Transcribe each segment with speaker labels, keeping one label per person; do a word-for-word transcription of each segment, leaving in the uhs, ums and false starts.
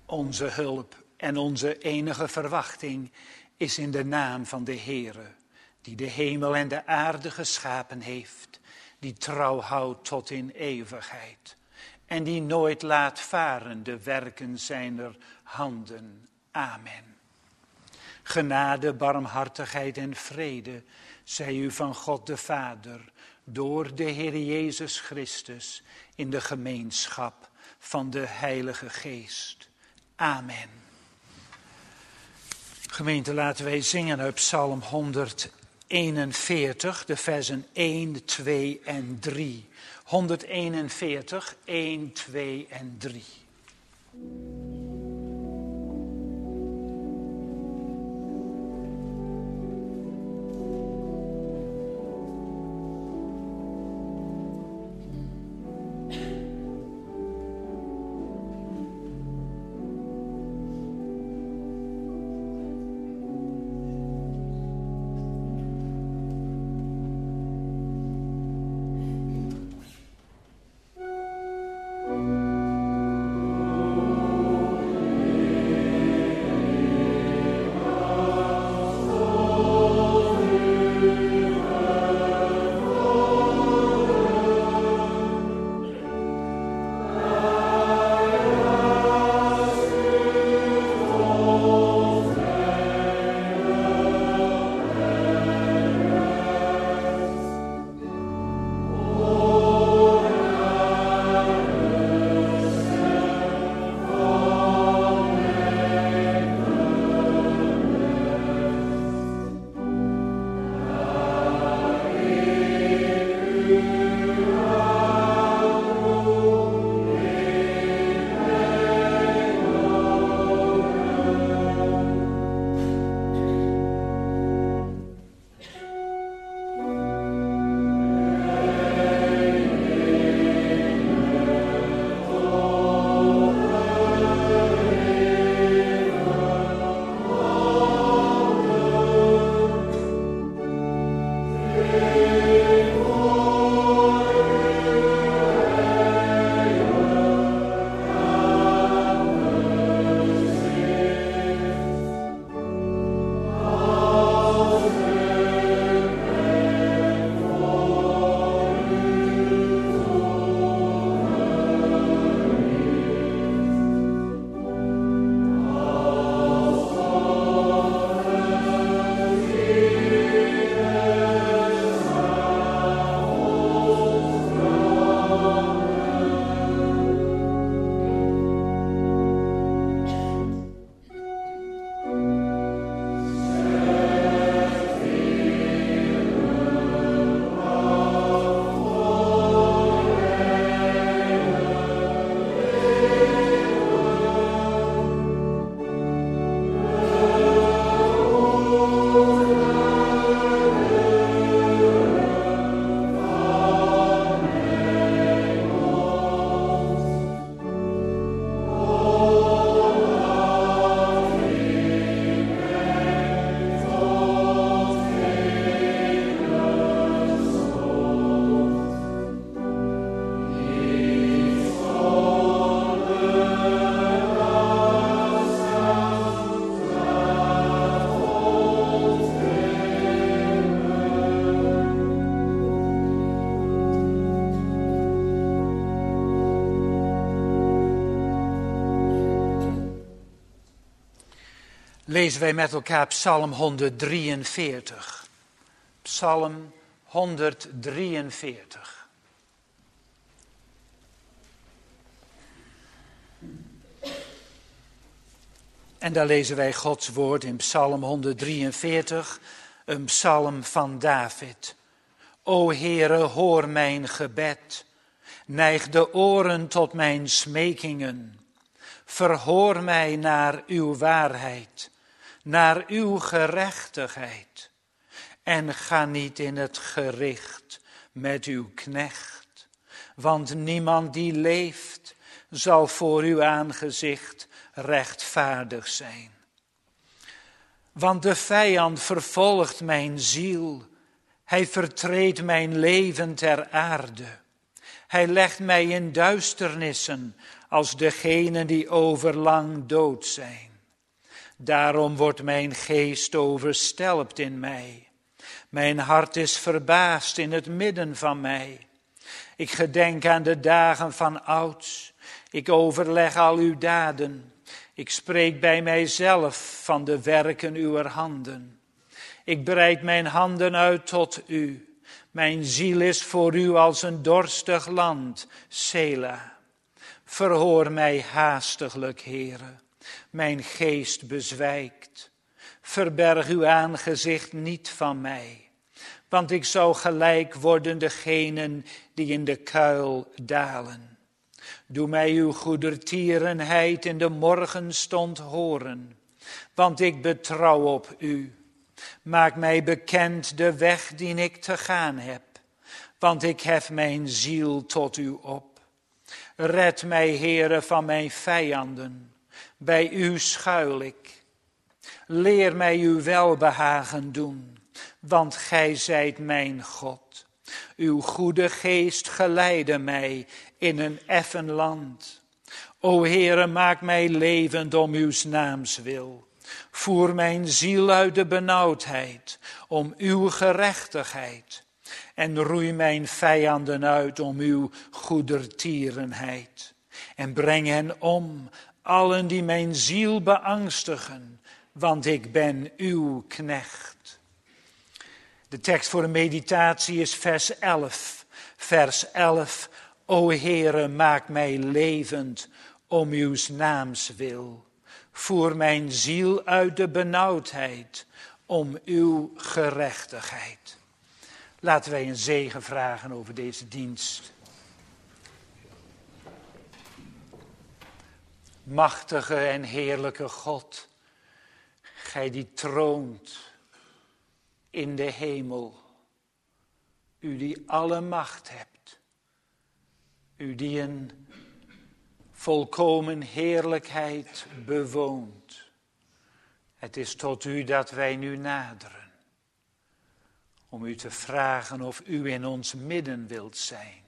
Speaker 1: Onze hulp en onze enige verwachting is in de naam van de Heere, die de hemel en de aarde geschapen heeft, die trouw houdt tot in eeuwigheid en die nooit laat varen de werken zijner handen. Amen. Genade, barmhartigheid en vrede zij u van God de Vader, door de Heer Jezus Christus, in de gemeenschap van de Heilige Geest. Amen. Gemeente, laten wij zingen uit Psalm honderdeenenveertig, de versen één, twee en drie. honderdeenenveertig, één, twee en drie. Lezen wij met elkaar Psalm honderddrieënveertig. Psalm honderddrieënveertig. En daar lezen wij Gods woord in Psalm honderddrieënveertig, een psalm van David. O Heere, hoor mijn gebed. Neig de oren tot mijn smekingen. Verhoor mij naar uw waarheid, naar uw gerechtigheid. En ga niet in het gericht met uw knecht. Want niemand die leeft zal voor uw aangezicht rechtvaardig zijn. Want de vijand vervolgt mijn ziel. Hij vertreedt mijn leven ter aarde. Hij legt mij in duisternissen als degenen die overlang dood zijn. Daarom wordt mijn geest overstelpt in mij. Mijn hart is verbaasd in het midden van mij. Ik gedenk aan de dagen van ouds. Ik overleg al uw daden. Ik spreek bij mijzelf van de werken uw handen. Ik breid mijn handen uit tot u. Mijn ziel is voor u als een dorstig land, Sela. Verhoor mij haastiglijk, Heere. Mijn geest bezwijkt. Verberg uw aangezicht niet van mij. Want ik zou gelijk worden degenen die in de kuil dalen. Doe mij uw goedertierenheid in de morgenstond horen. Want ik betrouw op u. Maak mij bekend de weg die ik te gaan heb. Want ik hef mijn ziel tot u op. Red mij, Heere, van mijn vijanden. Bij u schuil ik. Leer mij uw welbehagen doen, want gij zijt mijn God. Uw goede geest geleidde mij in een effen land. O Heere, maak mij levend om uw naams wil. Voer mijn ziel uit de benauwdheid om uw gerechtigheid. En roei mijn vijanden uit om uw goedertierenheid. En breng hen om, allen die mijn ziel beangstigen, want ik ben uw knecht. De tekst voor de meditatie is vers elf. Vers elf. O Heere, maak mij levend om uw naams wil. Voer mijn ziel uit de benauwdheid om uw gerechtigheid. Laten wij een zegen vragen over deze dienst. Machtige en heerlijke God, gij die troont in de hemel, u die alle macht hebt, u die een volkomen heerlijkheid bewoont. Het is tot u dat wij nu naderen, om u te vragen of u in ons midden wilt zijn.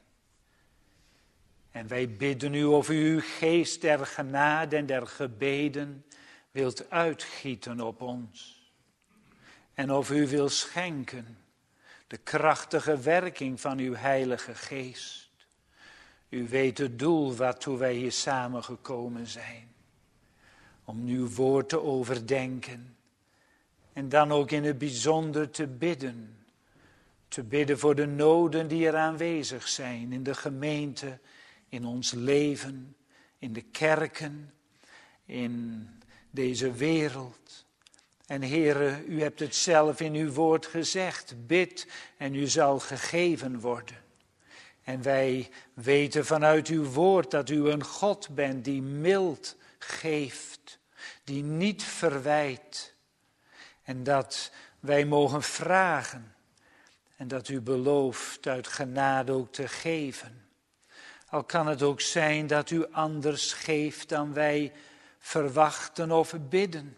Speaker 1: En wij bidden u of u uw geest der genade en der gebeden wilt uitgieten op ons. En of u wilt schenken de krachtige werking van uw heilige geest. U weet het doel waartoe wij hier samengekomen zijn. Om uw woord te overdenken. En dan ook in het bijzonder te bidden. Te bidden voor de noden die er aanwezig zijn in de gemeente, in ons leven, in de kerken, in deze wereld. En Heere, u hebt het zelf in uw woord gezegd. Bid en u zal gegeven worden. En wij weten vanuit uw woord dat u een God bent die mild geeft, die niet verwijt. En dat wij mogen vragen en dat u belooft uit genade ook te geven. Al kan het ook zijn dat u anders geeft dan wij verwachten of bidden.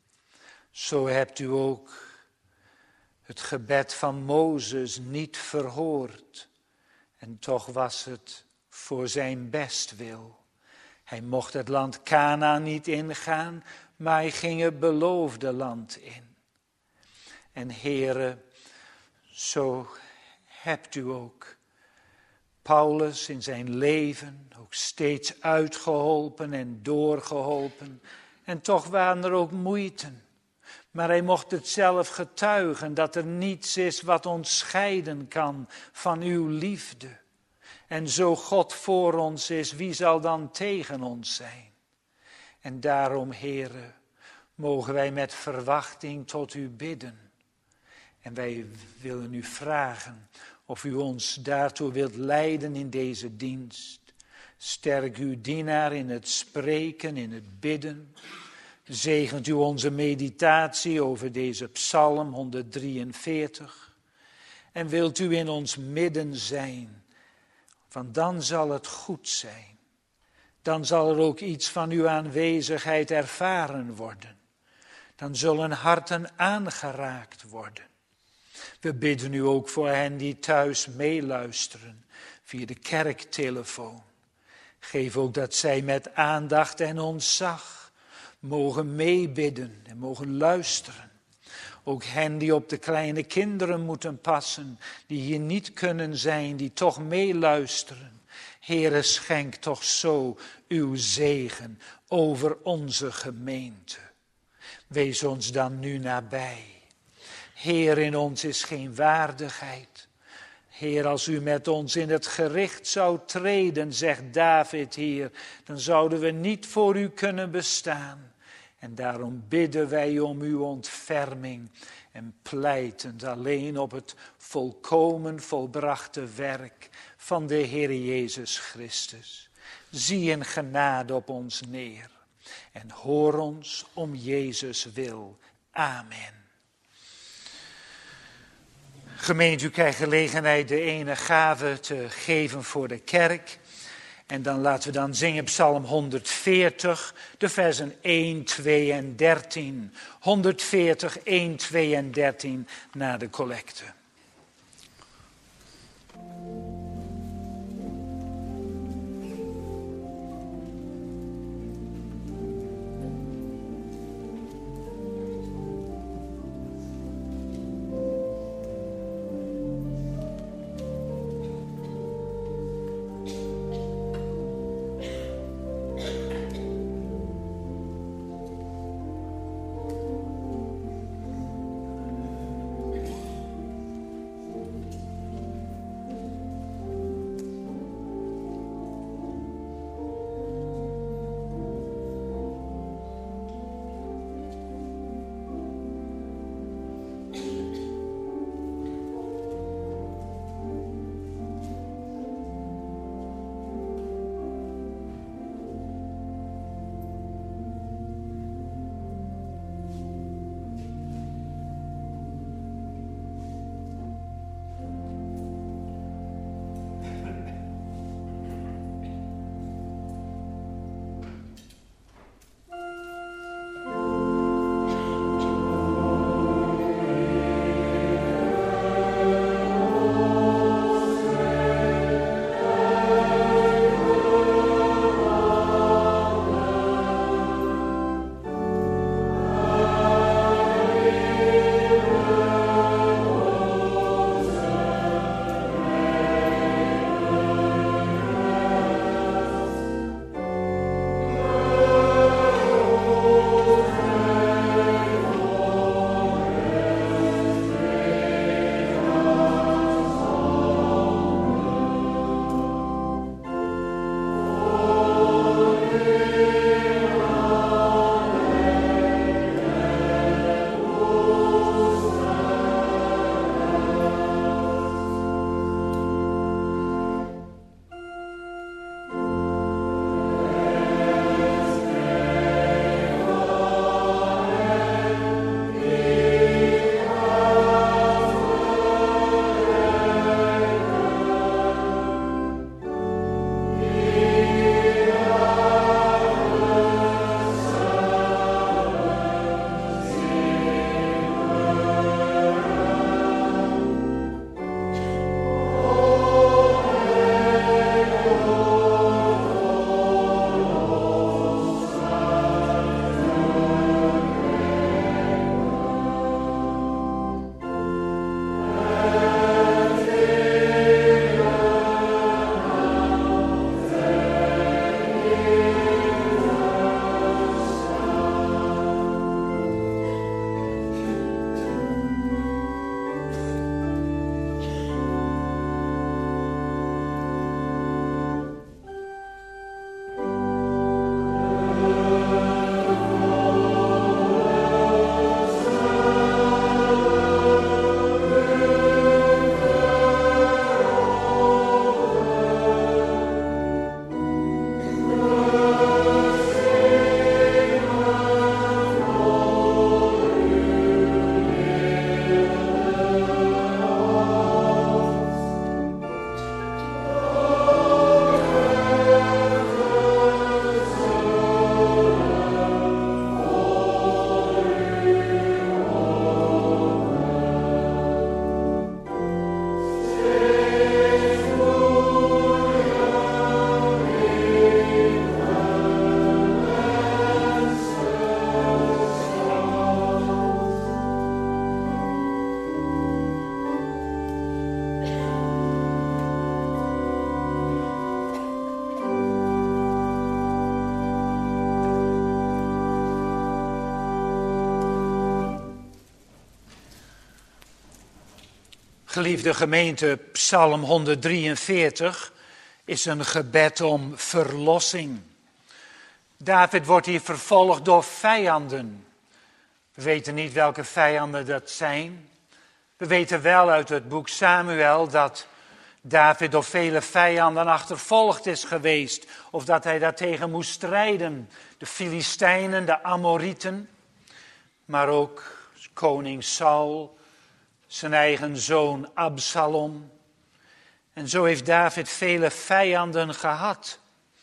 Speaker 1: Zo hebt u ook het gebed van Mozes niet verhoord. En toch was het voor zijn bestwil. Hij mocht het land Kanaan niet ingaan, maar hij ging het beloofde land in. En Heere, zo hebt u ook Paulus in zijn leven ook steeds uitgeholpen en doorgeholpen. En toch waren er ook moeiten. Maar hij mocht het zelf getuigen dat er niets is wat ons scheiden kan van uw liefde. En zo God voor ons is, wie zal dan tegen ons zijn? En daarom, Heere, mogen wij met verwachting tot u bidden. En wij willen u vragen of u ons daartoe wilt leiden in deze dienst. Sterk uw dienaar in het spreken, in het bidden. Zegent u onze meditatie over deze psalm honderddrieënveertig. En wilt u in ons midden zijn, want dan zal het goed zijn. Dan zal er ook iets van uw aanwezigheid ervaren worden. Dan zullen harten aangeraakt worden. We bidden u ook voor hen die thuis meeluisteren via de kerktelefoon. Geef ook dat zij met aandacht en ontzag mogen meebidden en mogen luisteren. Ook hen die op de kleine kinderen moeten passen, die hier niet kunnen zijn, die toch meeluisteren. Heere, schenk toch zo uw zegen over onze gemeente. Wees ons dan nu nabij. Heer, in ons is geen waardigheid. Heer, als u met ons in het gericht zou treden, zegt David hier, dan zouden we niet voor u kunnen bestaan. En daarom bidden wij om uw ontferming en pleitend alleen op het volkomen volbrachte werk van de Heer Jezus Christus. Zie in genade op ons neer en hoor ons om Jezus wil. Amen. Gemeente, u krijgt gelegenheid de ene gave te geven voor de kerk. En dan laten we dan zingen Psalm honderdveertig, de versen één, twee en dertien. honderdveertig, één, twee en dertien na de collecte. Geliefde gemeente, Psalm honderddrieënveertig is een gebed om verlossing. David wordt hier vervolgd door vijanden. We weten niet welke vijanden dat zijn. We weten wel uit het boek Samuel dat David door vele vijanden achtervolgd is geweest. Of dat hij daartegen moest strijden. De Filistijnen, de Amorieten. Maar ook koning Saul, zijn eigen zoon Absalom. En zo heeft David vele vijanden gehad.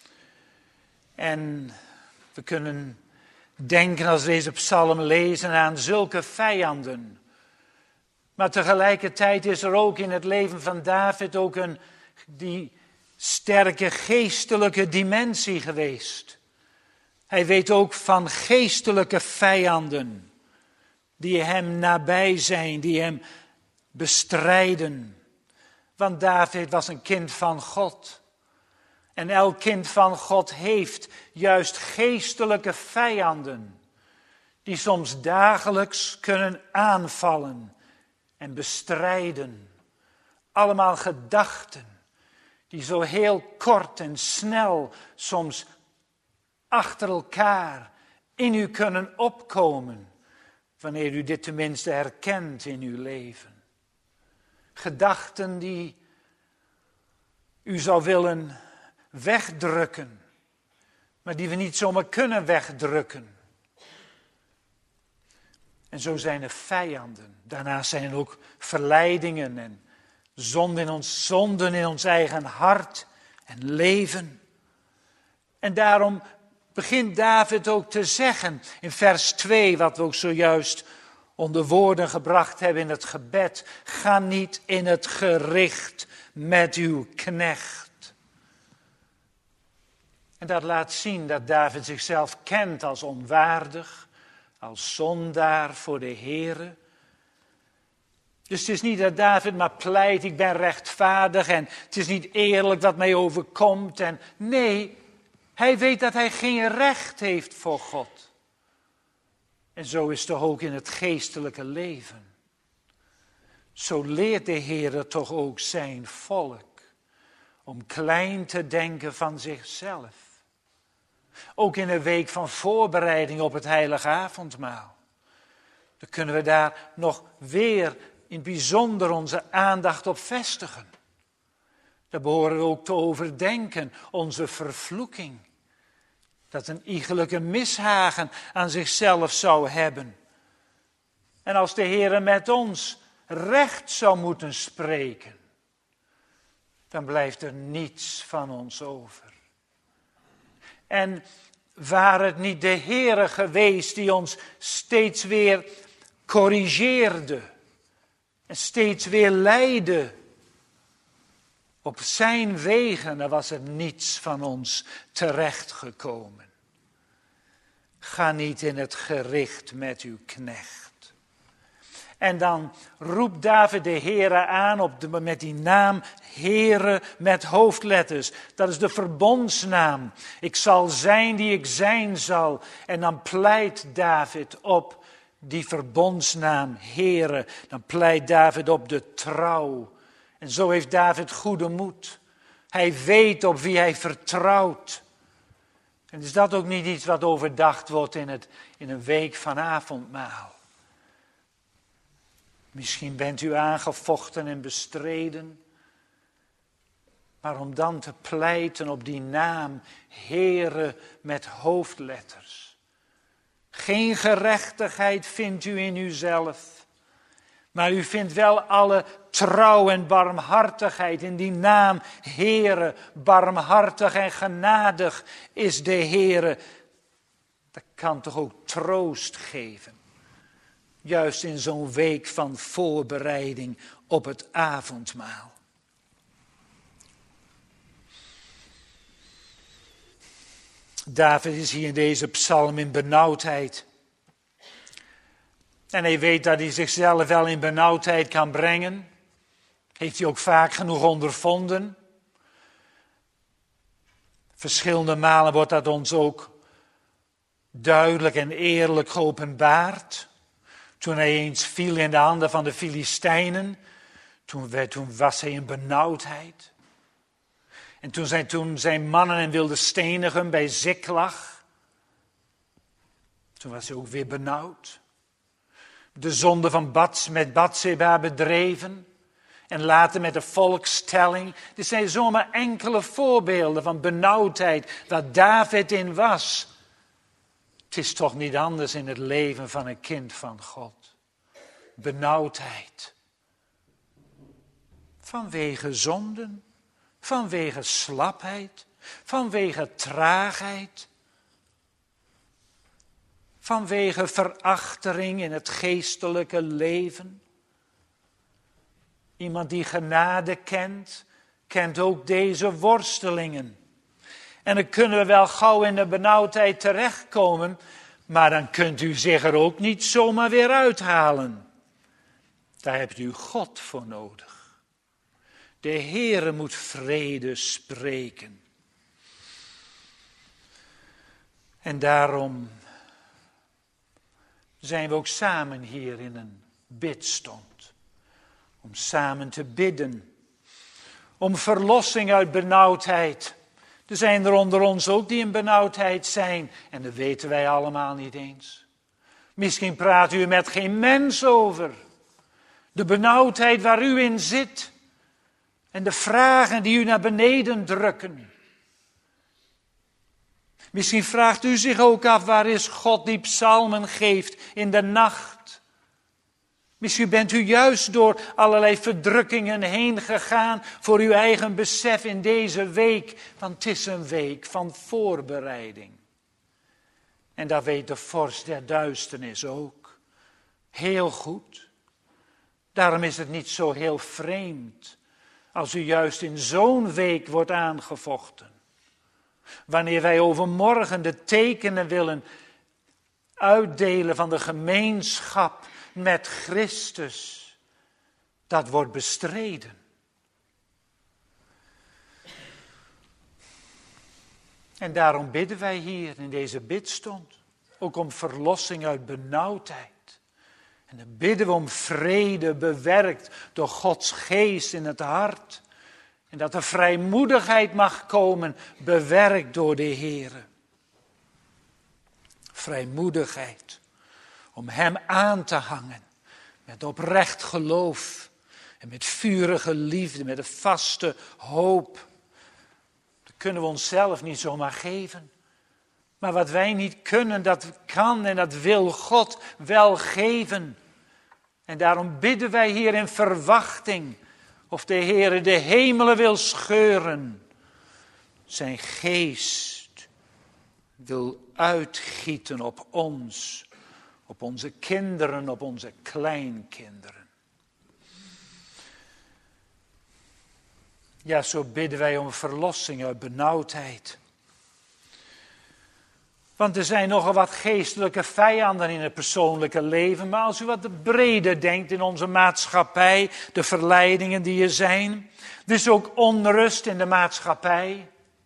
Speaker 1: En we kunnen denken als we deze psalm lezen aan zulke vijanden. Maar tegelijkertijd is er ook in het leven van David ook een die sterke geestelijke dimensie geweest. Hij weet ook van geestelijke vijanden die hem nabij zijn, die hem bestrijden. Want David was een kind van God. En elk kind van God heeft juist geestelijke vijanden die soms dagelijks kunnen aanvallen en bestrijden. Allemaal gedachten die zo heel kort en snel soms achter elkaar in u kunnen opkomen, wanneer u dit tenminste herkent in uw leven. Gedachten die u zou willen wegdrukken, maar die we niet zomaar kunnen wegdrukken. En zo zijn er vijanden. Daarnaast zijn er ook verleidingen en zonden in ons, zonden in ons eigen hart en leven. En daarom begint David ook te zeggen in vers twee, wat we ook zojuist onder woorden gebracht hebben in het gebed: ga niet in het gericht met uw knecht. En dat laat zien dat David zichzelf kent als onwaardig, als zondaar voor de Heere. Dus het is niet dat David maar pleit, ik ben rechtvaardig en het is niet eerlijk wat mij overkomt. En nee, hij weet dat hij geen recht heeft voor God. En zo is het toch ook in het geestelijke leven. Zo leert de Heere toch ook zijn volk om klein te denken van zichzelf. Ook in een week van voorbereiding op het heilige avondmaal. Dan kunnen we daar nog weer in het bijzonder onze aandacht op vestigen. Daar behoren we ook te overdenken, onze vervloeking. Dat een iegelijke mishagen aan zichzelf zou hebben. En als de Heere met ons recht zou moeten spreken, dan blijft er niets van ons over. En waar het niet de Heere geweest die ons steeds weer corrigeerde en steeds weer leidde op zijn wegen, dan was er niets van ons terechtgekomen. Ga niet in het gericht met uw knecht. En dan roept David de Heere aan op de, met die naam Heere met hoofdletters. Dat is de verbondsnaam. Ik zal zijn die ik zijn zal. En dan pleit David op die verbondsnaam Heere. Dan pleit David op de trouw. En zo heeft David goede moed. Hij weet op wie hij vertrouwt. En is dat ook niet iets wat overdacht wordt in, het, in een week van avondmaal? Misschien bent u aangevochten en bestreden. Maar om dan te pleiten op die naam, Heere met hoofdletters. Geen gerechtigheid vindt u in uzelf. Maar u vindt wel alle trouw en barmhartigheid in die naam, Heere, barmhartig en genadig is de Heere. Dat kan toch ook troost geven. Juist in zo'n week van voorbereiding op het avondmaal. David is hier in deze psalm in benauwdheid. En hij weet dat hij zichzelf wel in benauwdheid kan brengen. Heeft hij ook vaak genoeg ondervonden. Verschillende malen wordt dat ons ook duidelijk en eerlijk geopenbaard. Toen hij eens viel in de handen van de Filistijnen. Toen, werd, toen was hij in benauwdheid. En toen zijn, toen zijn mannen en wilden stenigen bij Ziklag. Toen was hij ook weer benauwd. De zonde van Bats, met Batseba bedreven. En later met de volkstelling. Dit zijn zomaar enkele voorbeelden van benauwdheid waar David in was. Het is toch niet anders in het leven van een kind van God. Benauwdheid. Vanwege zonden, vanwege slapheid, vanwege traagheid. Vanwege verachtering in het geestelijke leven. Iemand die genade kent, kent ook deze worstelingen. En dan kunnen we wel gauw in de benauwdheid terechtkomen, maar dan kunt u zich er ook niet zomaar weer uithalen. Daar hebt u God voor nodig. De Heere moet vrede spreken. En daarom zijn we ook samen hier in een bidstond. Om samen te bidden. Om verlossing uit benauwdheid. Er zijn er onder ons ook die in benauwdheid zijn. En dat weten wij allemaal niet eens. Misschien praat u er met geen mens over. De benauwdheid waar u in zit. En de vragen die u naar beneden drukken. Misschien vraagt u zich ook af, waar is God die psalmen geeft in de nacht? Misschien bent u juist door allerlei verdrukkingen heen gegaan voor uw eigen besef in deze week. Want het is een week van voorbereiding. En dat weet de vorst der duisternis ook. Heel goed. Daarom is het niet zo heel vreemd als u juist in zo'n week wordt aangevochten. Wanneer wij overmorgen de tekenen willen uitdelen van de gemeenschap met Christus, dat wordt bestreden. En daarom bidden wij hier in deze bidstond, ook om verlossing uit benauwdheid. En dan bidden we om vrede bewerkt door Gods geest in het hart. En dat er vrijmoedigheid mag komen, bewerkt door de Heere. Vrijmoedigheid om Hem aan te hangen. Met oprecht geloof. En met vurige liefde, met een vaste hoop. Dat kunnen we onszelf niet zomaar geven. Maar wat wij niet kunnen, dat kan en dat wil God wel geven. En daarom bidden wij hier in verwachting. Of de Heere de hemelen wil scheuren. Zijn geest wil uitgieten op ons. Op onze kinderen, op onze kleinkinderen. Ja, zo bidden wij om verlossing uit benauwdheid. Want er zijn nogal wat geestelijke vijanden in het persoonlijke leven. Maar als u wat breder denkt in onze maatschappij, de verleidingen die er zijn. Er is ook onrust in de maatschappij.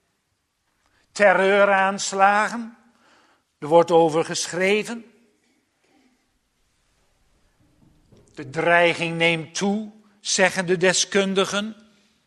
Speaker 1: Terreuraanslagen. Er wordt over geschreven. De dreiging neemt toe, zeggen de deskundigen.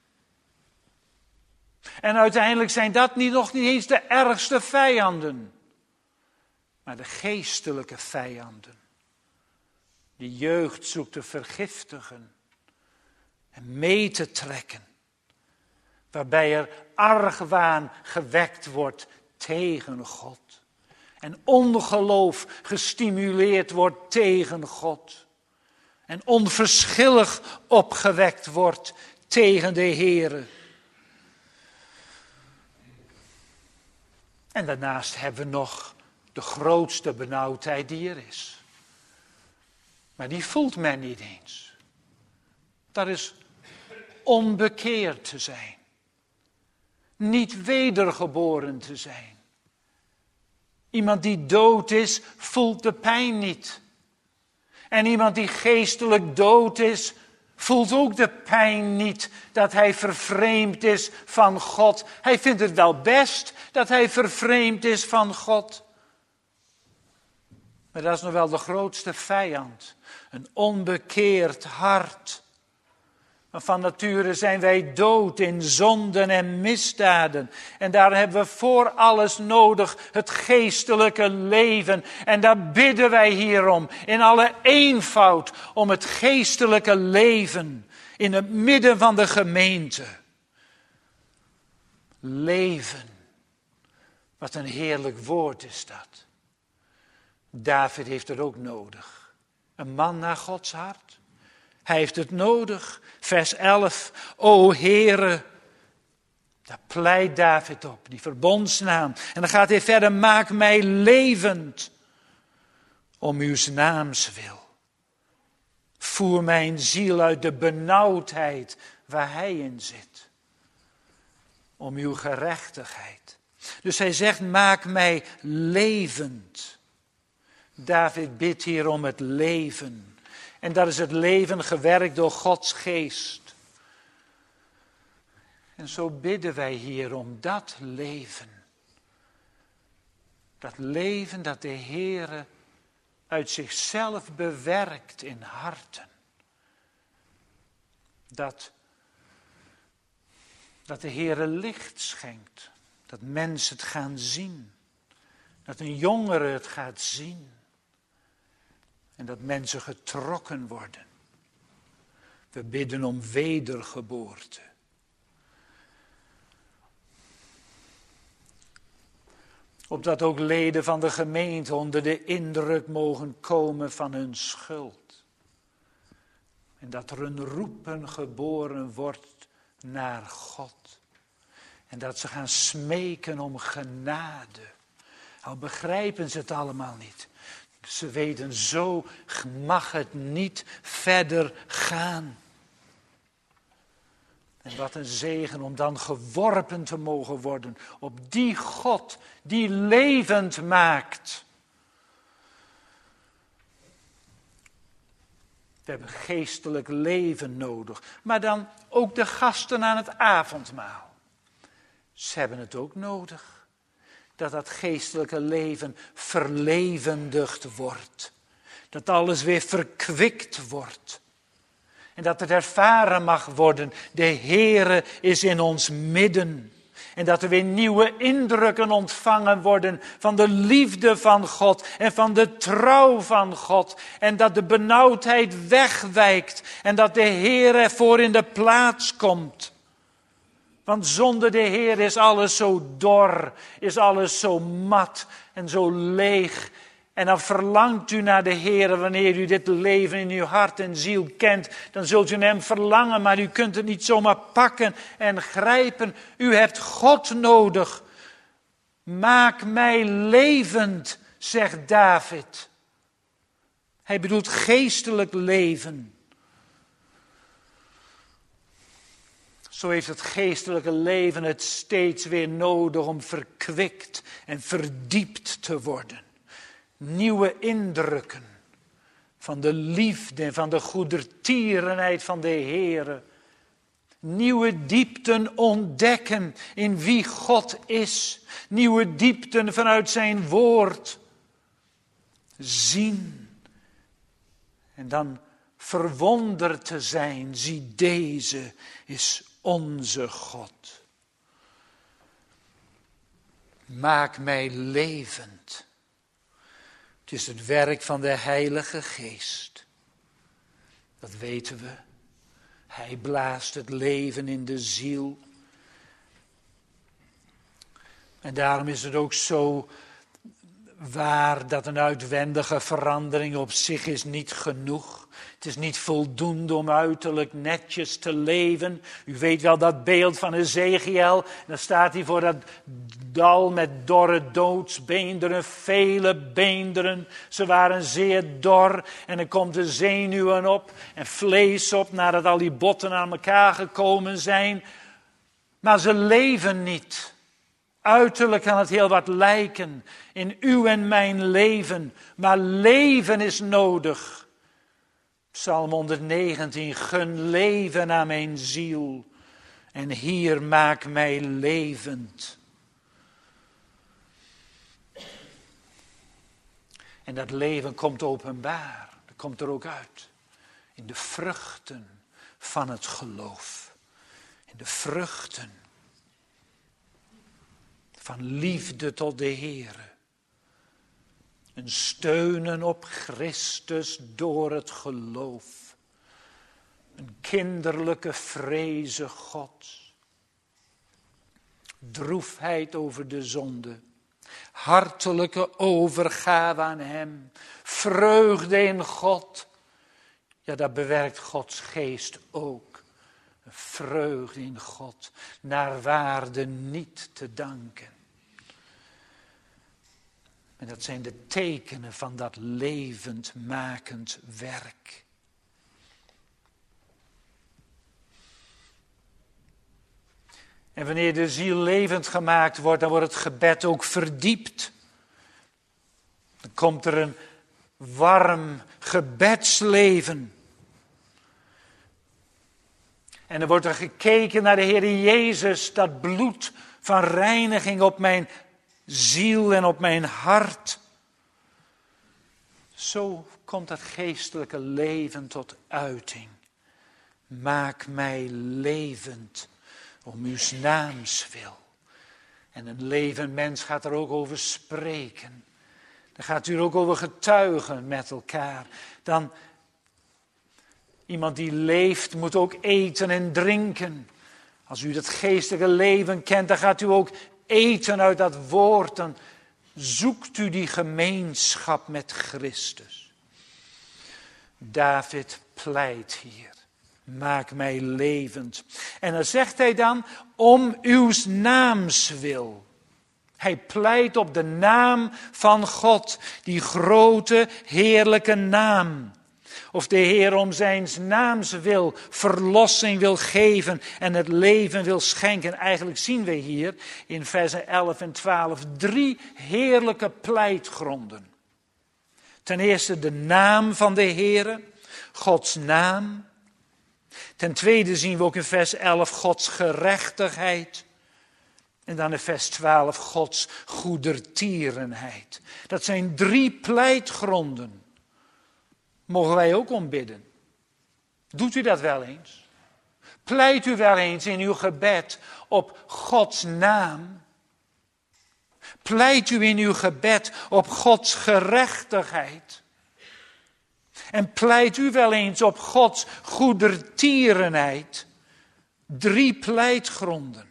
Speaker 1: En uiteindelijk zijn dat niet, nog niet eens de ergste vijanden. Maar de geestelijke vijanden. De jeugd zoekt te vergiftigen. En mee te trekken. Waarbij er argwaan gewekt wordt tegen God. En ongeloof gestimuleerd wordt tegen God. En onverschillig opgewekt wordt tegen de Heere. En daarnaast hebben we nog de grootste benauwdheid die er is. Maar die voelt men niet eens. Dat is onbekeerd te zijn. Niet wedergeboren te zijn. Iemand die dood is, voelt de pijn niet. En iemand die geestelijk dood is, voelt ook de pijn niet dat hij vervreemd is van God. Hij vindt het wel best dat hij vervreemd is van God. Maar dat is nog wel de grootste vijand. Een onbekeerd hart. Want van nature zijn wij dood in zonden en misdaden. En daar hebben we voor alles nodig het geestelijke leven. En daar bidden wij hier om, in alle eenvoud, om het geestelijke leven in het midden van de gemeente. Leven. Wat een heerlijk woord is dat. David heeft het ook nodig. Een man naar Gods hart. Hij heeft het nodig. Vers elf. O Heere. Daar pleit David op. Die verbondsnaam. En dan gaat hij verder. Maak mij levend. Om uw naams wil. Voer mijn ziel uit de benauwdheid waar hij in zit. Om uw gerechtigheid. Dus hij zegt, maak mij levend. David bidt hier om het leven. En dat is het leven gewerkt door Gods geest. En zo bidden wij hier om dat leven. Dat leven dat de Heere uit zichzelf bewerkt in harten. Dat, dat de Heere licht schenkt. Dat mensen het gaan zien. Dat een jongere het gaat zien. En dat mensen getrokken worden. We bidden om wedergeboorte. Opdat ook leden van de gemeente onder de indruk mogen komen van hun schuld. En dat er een roepen geboren wordt naar God. En dat ze gaan smeken om genade. Al begrijpen ze het allemaal niet. Ze weten, zo mag het niet verder gaan. En wat een zegen om dan geworpen te mogen worden op die God die levend maakt. We hebben geestelijk leven nodig. Maar dan ook de gasten aan het avondmaal. Ze hebben het ook nodig. Dat dat geestelijke leven verlevendigd wordt. Dat alles weer verkwikt wordt. En dat het ervaren mag worden. De Heere is in ons midden. En dat er weer nieuwe indrukken ontvangen worden van de liefde van God en van de trouw van God. En dat de benauwdheid wegwijkt en dat de Heer ervoor in de plaats komt. Want zonder de Heer is alles zo dor, is alles zo mat en zo leeg. En dan verlangt u naar de Heer wanneer u dit leven in uw hart en ziel kent. Dan zult u naar hem verlangen, maar u kunt het niet zomaar pakken en grijpen. U hebt God nodig. Maak mij levend, zegt David. Hij bedoelt geestelijk leven. Zo heeft het geestelijke leven het steeds weer nodig om verkwikt en verdiept te worden. Nieuwe indrukken van de liefde en van de goedertierenheid van de Heere. Nieuwe diepten ontdekken in wie God is. Nieuwe diepten vanuit zijn woord zien. En dan verwonderd te zijn, zie deze is onze God. Maak mij levend. Het is het werk van de Heilige Geest. Dat weten we. Hij blaast het leven in de ziel. En daarom is het ook zo waar dat een uitwendige verandering op zich is niet genoeg. Het is niet voldoende om uiterlijk netjes te leven. U weet wel dat beeld van Ezekiel. Dan staat hij voor dat dal met dorre doodsbeenderen, vele beenderen. Ze waren zeer dor en er komt de zenuwen op en vlees op nadat al die botten aan elkaar gekomen zijn. Maar ze leven niet. Uiterlijk kan het heel wat lijken in uw en mijn leven, maar leven is nodig. Psalm honderdnegentien, gun leven aan mijn ziel en hier maak mij levend. En dat leven komt openbaar, dat komt er ook uit. In de vruchten van het geloof. In de vruchten van liefde tot de Heere. Een steunen op Christus door het geloof. Een kinderlijke vreze Gods. Droefheid over de zonde. Hartelijke overgave aan hem. Vreugde in God. Ja, dat bewerkt Gods geest ook. Een vreugde in God. Naar waarde niet te danken. En dat zijn de tekenen van dat levendmakend werk. En wanneer de ziel levend gemaakt wordt, dan wordt het gebed ook verdiept. Dan komt er een warm gebedsleven. En dan wordt er gekeken naar de Heer Jezus, dat bloed van reiniging op mijn ziel en op mijn hart. Zo komt dat geestelijke leven tot uiting. Maak mij levend om uw naams wil. En een levend mens gaat er ook over spreken. Dan gaat u er ook over getuigen met elkaar. Dan, iemand die leeft moet ook eten en drinken. Als u dat geestelijke leven kent, dan gaat u ook eten uit dat woord. Dan zoekt u die gemeenschap met Christus. David pleit hier. Maak mij levend. En dan zegt hij dan, om uw naams wil. Hij pleit op de naam van God, die grote, heerlijke naam. Of de Heer om zijn naams wil verlossing wil geven en het leven wil schenken. Eigenlijk zien we hier in versen elf en twaalf drie heerlijke pleitgronden. Ten eerste de naam van de Heer, Gods naam. Ten tweede zien we ook in vers elf Gods gerechtigheid. En dan in vers twaalf Gods goedertierenheid. Dat zijn drie pleitgronden. Mogen wij ook om bidden? Doet u dat wel eens? Pleit u wel eens in uw gebed op Gods naam? Pleit u in uw gebed op Gods gerechtigheid? En pleit u wel eens op Gods goedertierenheid? Drie pleitgronden.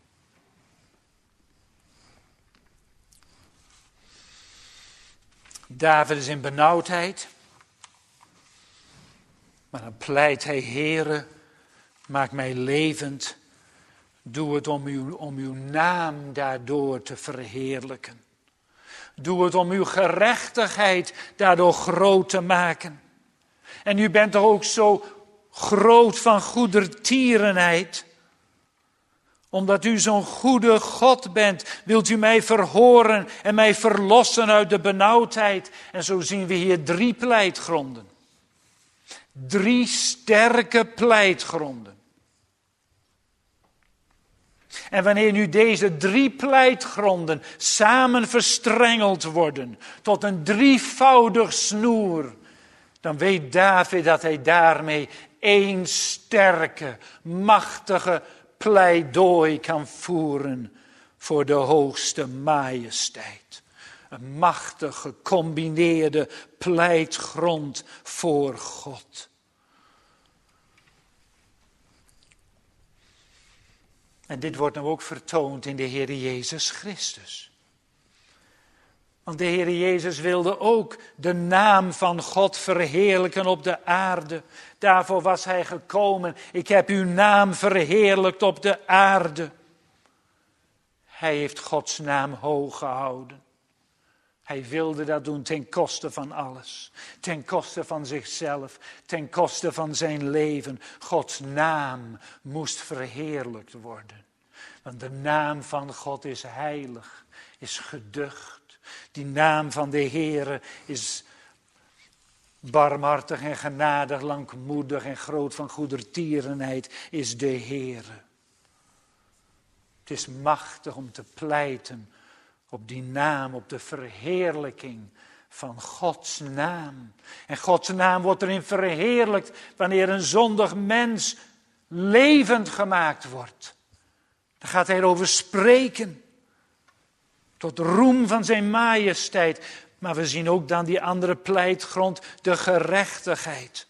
Speaker 1: David is in benauwdheid. Maar dan pleit hij, Heere, maak mij levend. Doe het om uw, om uw naam daardoor te verheerlijken. Doe het om uw gerechtigheid daardoor groot te maken. En u bent toch ook zo groot van goedertierenheid. Omdat u zo'n goede God bent, wilt u mij verhoren en mij verlossen uit de benauwdheid. En zo zien we hier drie pleitgronden. Drie sterke pleitgronden. En wanneer nu deze drie pleitgronden samen verstrengeld worden tot een drievoudig snoer, dan weet David dat hij daarmee één sterke, machtige pleidooi kan voeren voor de hoogste majesteit. Een machtig gecombineerde pleitgrond voor God. En dit wordt nou ook vertoond in de Heer Jezus Christus. Want de Heer Jezus wilde ook de naam van God verheerlijken op de aarde. Daarvoor was hij gekomen. Ik heb uw naam verheerlijkt op de aarde. Hij heeft Gods naam hoog gehouden. Hij wilde dat doen ten koste van alles. Ten koste van zichzelf. Ten koste van zijn leven. Gods naam moest verheerlijkt worden. Want de naam van God is heilig. Is geducht. Die naam van de Heere is barmhartig en genadig. Langmoedig en groot van goedertierenheid is de Heere. Het is machtig om te pleiten op die naam, op de verheerlijking van Gods naam. En Gods naam wordt erin verheerlijkt wanneer een zondig mens levend gemaakt wordt. Dan gaat hij erover spreken. Tot roem van zijn majesteit. Maar we zien ook dan die andere pleitgrond, de gerechtigheid.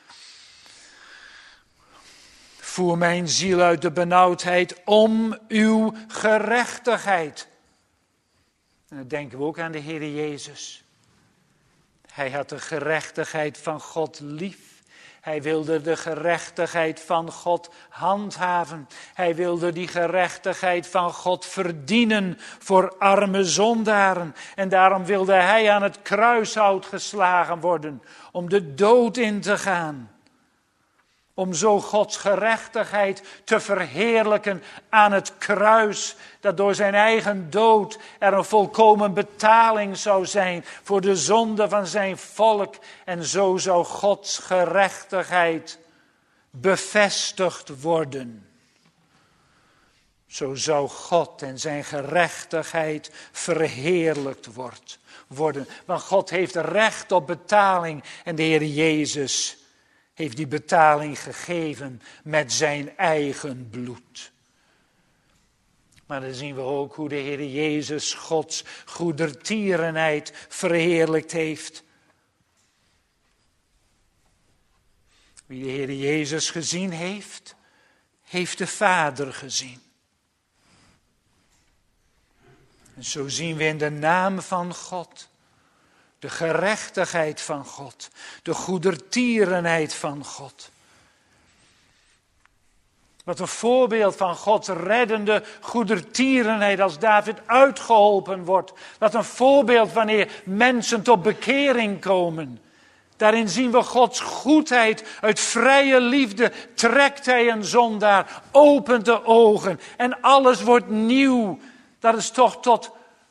Speaker 1: Voer mijn ziel uit de benauwdheid om uw gerechtigheid. En dan denken we ook aan de Heer Jezus. Hij had de gerechtigheid van God lief. Hij wilde de gerechtigheid van God handhaven. Hij wilde die gerechtigheid van God verdienen voor arme zondaren. En daarom wilde hij aan het kruishout geslagen worden, om de dood in te gaan. Om zo Gods gerechtigheid te verheerlijken aan het kruis. Dat door zijn eigen dood er een volkomen betaling zou zijn voor de zonde van zijn volk. En zo zou Gods gerechtigheid bevestigd worden. Zo zou God en zijn gerechtigheid verheerlijkt worden. Want God heeft recht op betaling en de Heer Jezus heeft die betaling gegeven met zijn eigen bloed. Maar dan zien we ook hoe de Heer Jezus Gods goedertierenheid verheerlijkt heeft. Wie de Heer Jezus gezien heeft, heeft de Vader gezien. En zo zien we in de naam van God de gerechtigheid van God, de goedertierenheid van God. Wat een voorbeeld van Gods reddende goedertierenheid als David uitgeholpen wordt. Wat een voorbeeld wanneer mensen tot bekering komen. Daarin zien we Gods goedheid. Uit vrije liefde trekt hij een zondaar, opent de ogen en alles wordt nieuw. Dat is toch tot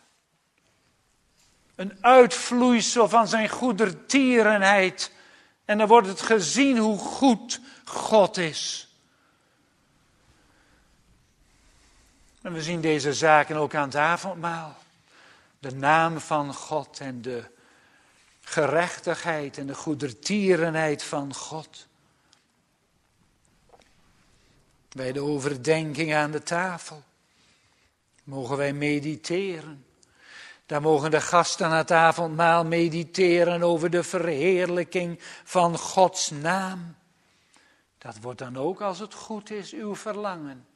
Speaker 1: een uitvloeisel van zijn goedertierenheid. En dan wordt het gezien hoe goed God is. En we zien deze zaken ook aan het avondmaal. De naam van God en de gerechtigheid en de goedertierenheid van God. Bij de overdenking aan de tafel mogen wij mediteren. Daar mogen de gasten aan het avondmaal mediteren over de verheerlijking van Gods naam. Dat wordt dan ook, als het goed is, uw verlangen.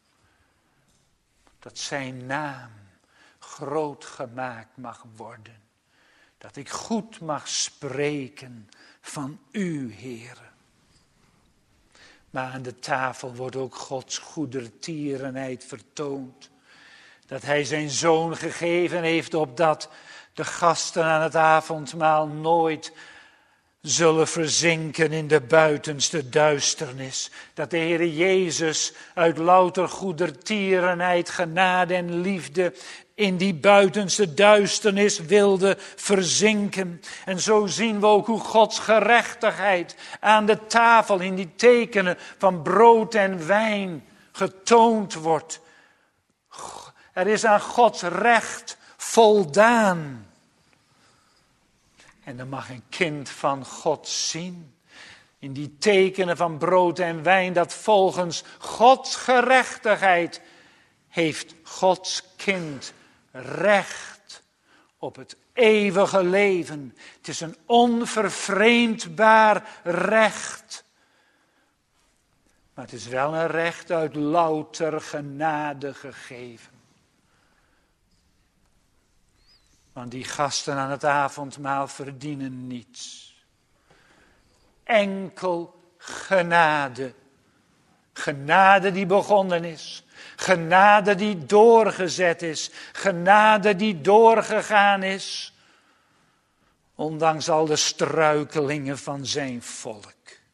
Speaker 1: Dat zijn naam groot gemaakt mag worden. Dat ik goed mag spreken van u, Heere. Maar aan de tafel wordt ook Gods goedertierenheid vertoond. Dat hij zijn zoon gegeven heeft, opdat de gasten aan het avondmaal nooit zullen verzinken in de buitenste duisternis. Dat de Heer Jezus uit louter goedertierenheid, genade en liefde in die buitenste duisternis wilde verzinken. En zo zien we ook hoe Gods gerechtigheid aan de tafel in die tekenen van brood en wijn getoond wordt. Er is aan Gods recht voldaan. En dan mag een kind van God zien, in die tekenen van brood en wijn, dat volgens Gods gerechtigheid heeft Gods kind recht op het eeuwige leven. Het is een onvervreemdbaar recht. Maar het is wel een recht uit louter genade gegeven. Want die gasten aan het avondmaal verdienen niets. Enkel genade. Genade die begonnen is. Genade die doorgezet is. Genade die doorgegaan is. Ondanks al de struikelingen van zijn volk.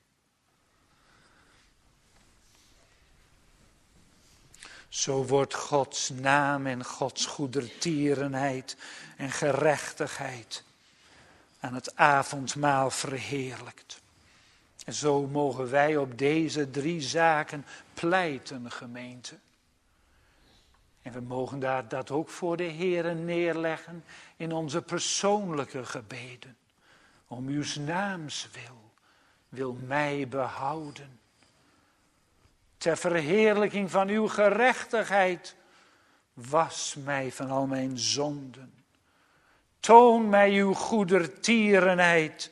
Speaker 1: Zo wordt Gods naam en Gods goedertierenheid en gerechtigheid aan het avondmaal verheerlijkt. En zo mogen wij op deze drie zaken pleiten, gemeente. En we mogen daar dat ook voor de Heere neerleggen in onze persoonlijke gebeden. Om uw naams wil, wil mij behouden. Ter verheerlijking van uw gerechtigheid, was mij van al mijn zonden. Toon mij uw goedertierenheid.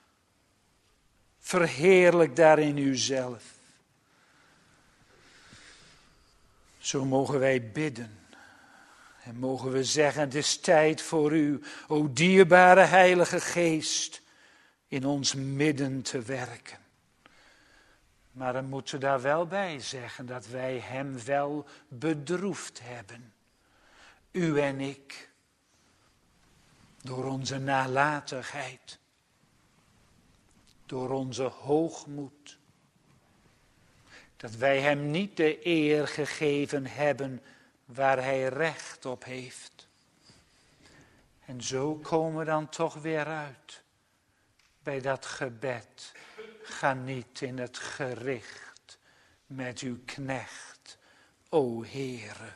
Speaker 1: Verheerlijk daarin uzelf. Zo mogen wij bidden. En mogen we zeggen, het is tijd voor u, o dierbare Heilige Geest, in ons midden te werken. Maar dan moeten we daar wel bij zeggen dat wij hem wel bedroefd hebben. U en ik. Door onze nalatigheid. Door onze hoogmoed. Dat wij hem niet de eer gegeven hebben waar hij recht op heeft. En zo komen we dan toch weer uit bij dat gebed. Ga niet in het gericht met uw knecht, o Heere.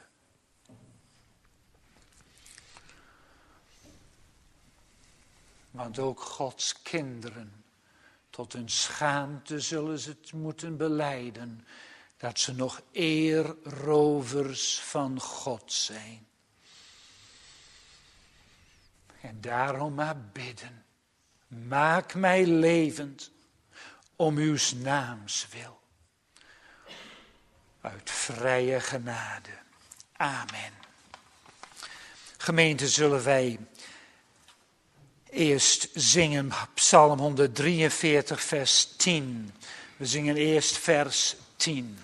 Speaker 1: Want ook Gods kinderen, tot hun schaamte zullen ze het moeten belijden, dat ze nog eerrovers van God zijn. En daarom maar bidden, maak mij levend om uw naams wil. Uit vrije genade. Amen. Gemeente, zullen wij eerst zingen Psalm honderddrieënveertig vers tien. We zingen eerst vers tien.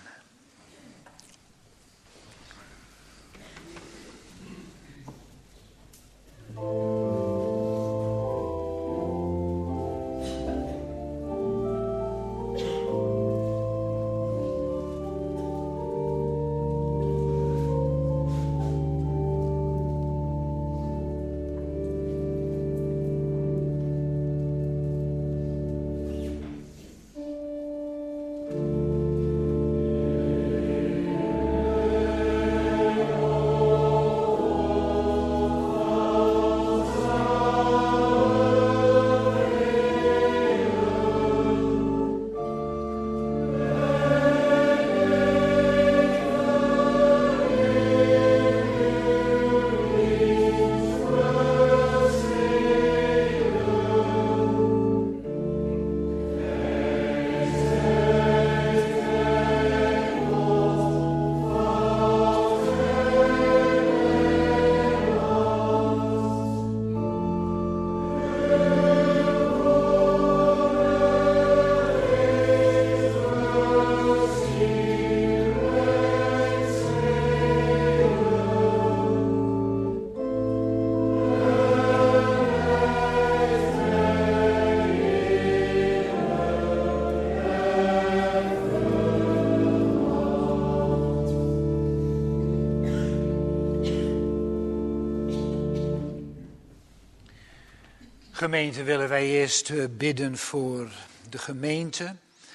Speaker 1: Gemeente, willen wij eerst bidden voor de gemeente.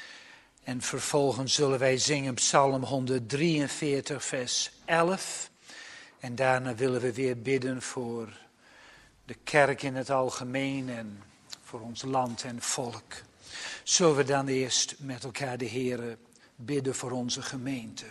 Speaker 1: En vervolgens zullen wij zingen Psalm honderddrieënveertig vers elf. En daarna willen we weer bidden voor de kerk in het algemeen en voor ons land en volk. Zullen we dan eerst met elkaar de Heere bidden voor onze gemeente.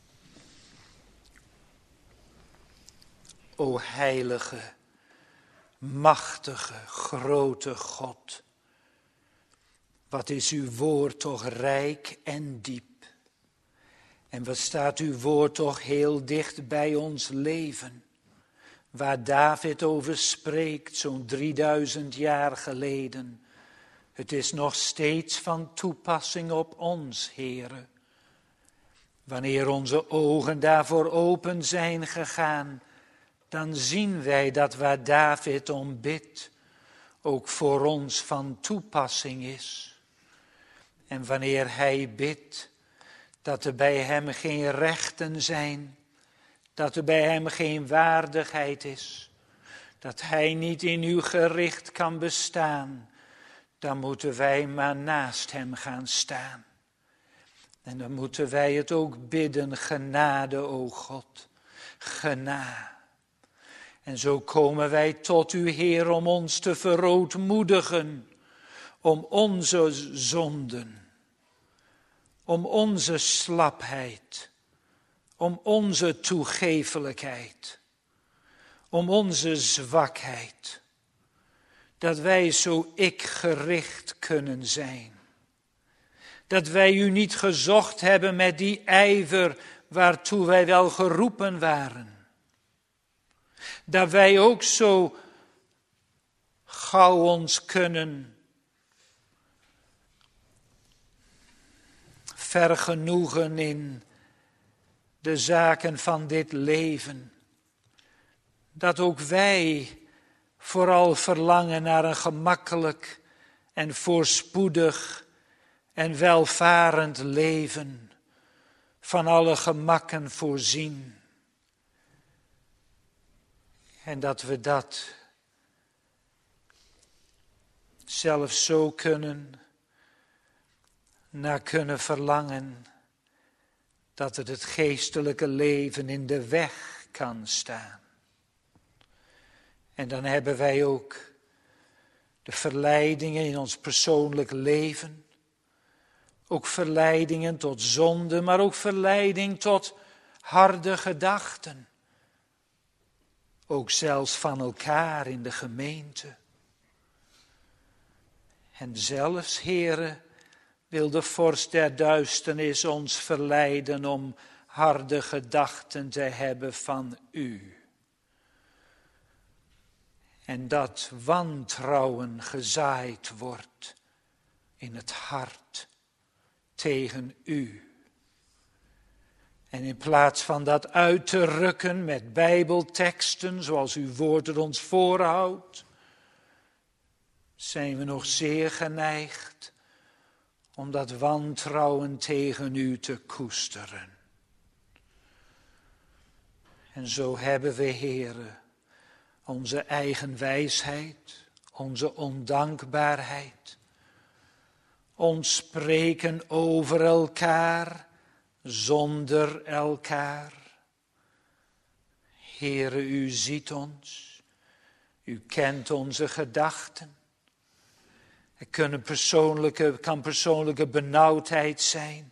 Speaker 1: O heilige, machtige, grote God. Wat is uw woord toch rijk en diep. En wat staat uw woord toch heel dicht bij ons leven. Waar David over spreekt, zo'n drieduizend jaar geleden. Het is nog steeds van toepassing op ons, Heere. Wanneer onze ogen daarvoor open zijn gegaan, dan zien wij dat waar David om bidt, ook voor ons van toepassing is. En wanneer hij bidt, dat er bij hem geen rechten zijn, dat er bij hem geen waardigheid is, dat hij niet in uw gericht kan bestaan, dan moeten wij maar naast hem gaan staan. En dan moeten wij het ook bidden, genade, o God. gena. En zo komen wij tot u, Heer, om ons te verootmoedigen, om onze zonden, om onze slapheid, om onze toegeeflijkheid, om onze zwakheid, dat wij zo ik-gericht kunnen zijn. Dat wij u niet gezocht hebben met die ijver waartoe wij wel geroepen waren. Dat wij ook zo gauw ons kunnen vergenoegen in de zaken van dit leven. Dat ook wij vooral verlangen naar een gemakkelijk en voorspoedig en welvarend leven, van alle gemakken voorzien. En dat we dat zelfs zo kunnen, naar kunnen verlangen, dat het het geestelijke leven in de weg kan staan. En dan hebben wij ook de verleidingen in ons persoonlijk leven. Ook verleidingen tot zonde, maar ook verleiding tot harde gedachten. Ook zelfs van elkaar in de gemeente. En zelfs, Heere, wil de vorst der duisternis ons verleiden om harde gedachten te hebben van u. En dat wantrouwen gezaaid wordt in het hart tegen u. En in plaats van dat uit te rukken met bijbelteksten, zoals uw woord er ons voorhoudt, zijn we nog zeer geneigd om dat wantrouwen tegen u te koesteren. En zo hebben we, Heere, onze eigen wijsheid, onze ondankbaarheid, ons spreken over elkaar, zonder elkaar. Heere, u ziet ons, u kent onze gedachten. Er kunnen persoonlijke, kan persoonlijke benauwdheid zijn.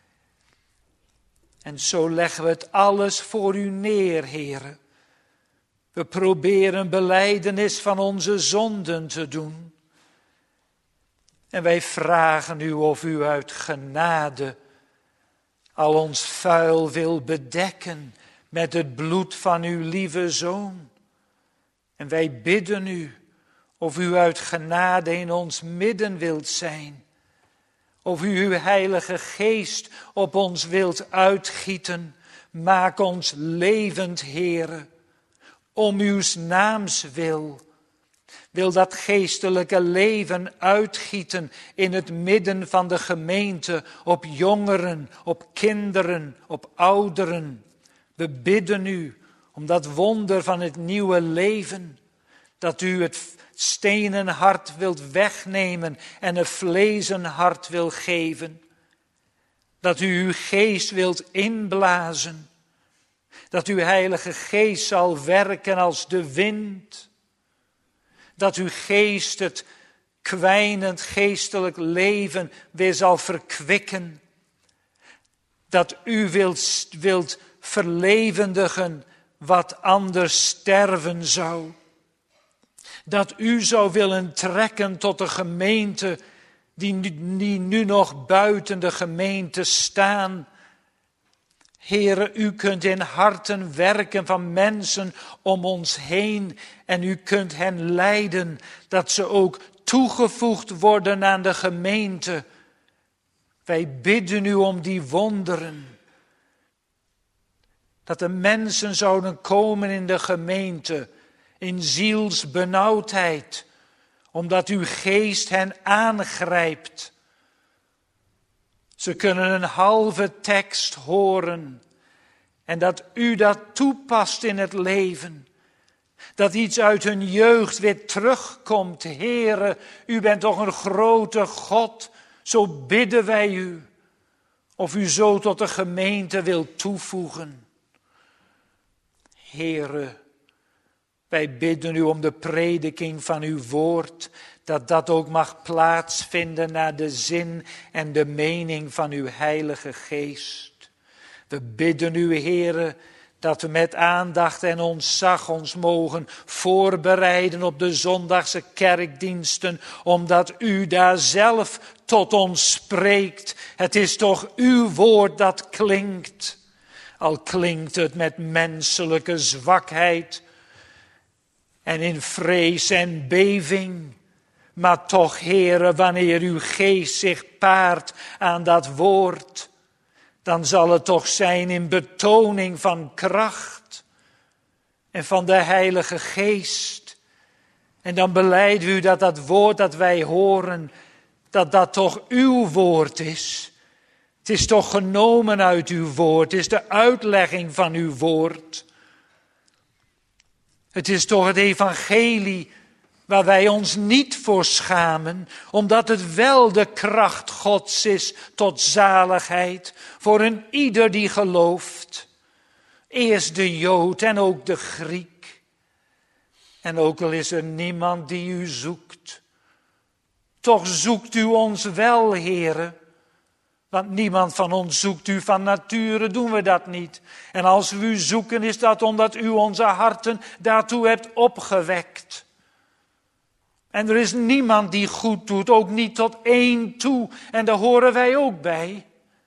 Speaker 1: En zo leggen we het alles voor u neer, Heere. We proberen belijdenis van onze zonden te doen. En wij vragen u of u uit genade al ons vuil wil bedekken met het bloed van uw lieve Zoon. En wij bidden u of u uit genade in ons midden wilt zijn. Of u uw heilige geest op ons wilt uitgieten. Maak ons levend, Heere, om uw naams wil. Wil dat geestelijke leven uitgieten in het midden van de gemeente, op jongeren, op kinderen, op ouderen. We bidden u om dat wonder van het nieuwe leven, dat u het stenen hart wilt wegnemen en een vlezen hart wil geven. Dat u uw geest wilt inblazen. Dat uw heilige geest zal werken als de wind. Dat uw geest het kwijnend geestelijk leven weer zal verkwikken. Dat u wilt, wilt verlevendigen wat anders sterven zou. Dat u zou willen trekken tot de gemeente die, die nu nog buiten de gemeente staan. Heere, u kunt in harten werken van mensen om ons heen en u kunt hen leiden dat ze ook toegevoegd worden aan de gemeente. Wij bidden u om die wonderen. Dat de mensen zouden komen in de gemeente in zielsbenauwdheid, omdat uw geest hen aangrijpt. Ze kunnen een halve tekst horen en dat u dat toepast in het leven. Dat iets uit hun jeugd weer terugkomt. Heere, u bent toch een grote God, zo bidden wij u. Of u zo tot de gemeente wilt toevoegen. Heere, wij bidden u om de prediking van uw woord, dat dat ook mag plaatsvinden naar de zin en de mening van uw Heilige Geest. We bidden u, Heere, dat we met aandacht en ontzag ons mogen voorbereiden op de zondagse kerkdiensten, omdat u daar zelf tot ons spreekt. Het is toch uw woord dat klinkt, al klinkt het met menselijke zwakheid en in vrees en beving. Maar toch, Heere, wanneer uw geest zich paart aan dat woord, dan zal het toch zijn in betoning van kracht en van de Heilige Geest. En dan belijden we u dat dat woord dat wij horen, dat dat toch uw woord is. Het is toch genomen uit uw woord, het is de uitlegging van uw woord. Het is toch het evangelie waar wij ons niet voor schamen, omdat het wel de kracht Gods is tot zaligheid voor een ieder die gelooft. Eerst de Jood en ook de Griek. En ook al is er niemand die u zoekt, toch zoekt u ons wel, Heere. Want niemand van ons zoekt u van nature, doen we dat niet. En als we u zoeken, is dat omdat u onze harten daartoe hebt opgewekt. En er is niemand die goed doet, ook niet tot één toe. En daar horen wij ook bij.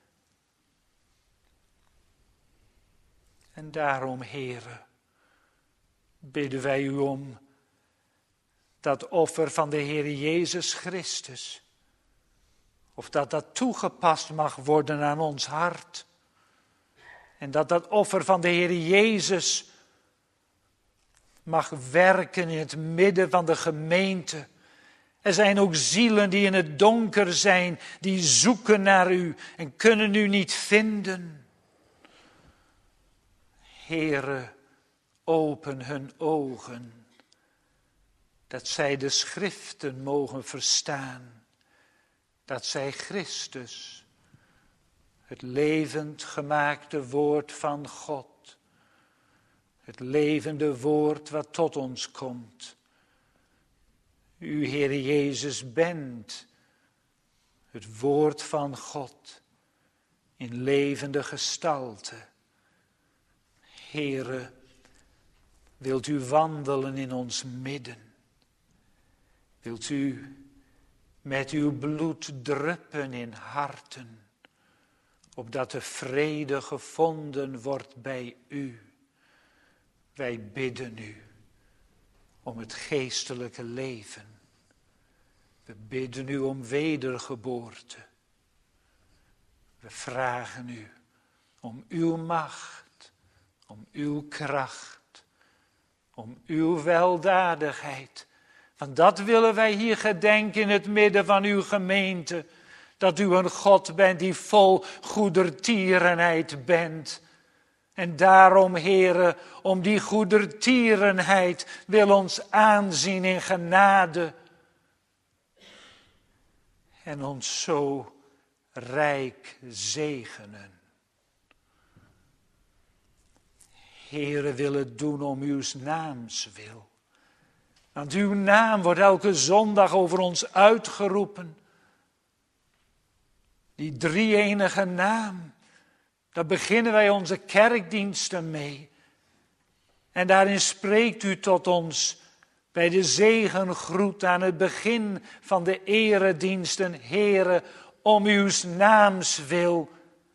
Speaker 1: En daarom, Heere, bidden wij u om dat offer van de Heer Jezus Christus. Of dat dat toegepast mag worden aan ons hart. En dat dat offer van de Heer Jezus mag werken in het midden van de gemeente. Er zijn ook zielen die in het donker zijn, die zoeken naar u en kunnen u niet vinden. Heere, open hun ogen, dat zij de schriften mogen verstaan, dat zij Christus, het levend gemaakte woord van God, het levende woord wat tot ons komt. U, Heer Jezus, bent het woord van God in levende gestalte. Heere, wilt u wandelen in ons midden? Wilt u met uw bloed druppen in harten, opdat de vrede gevonden wordt bij u? Wij bidden u om het geestelijke leven. We bidden u om wedergeboorte. We vragen u om uw macht, om uw kracht, om uw weldadigheid. Want dat willen wij hier gedenken in het midden van uw gemeente. Dat u een God bent die vol goedertierenheid bent. En daarom, Heere, om die goedertierenheid wil ons aanzien in genade. En ons zo rijk zegenen. Heere, wil het doen om uw naams wil. Want uw naam wordt elke zondag over ons uitgeroepen. Die drie-enige naam. Daar beginnen wij onze kerkdiensten mee. En daarin spreekt u tot ons bij de zegengroet aan het begin van de erediensten. Heere, om uw naams wil,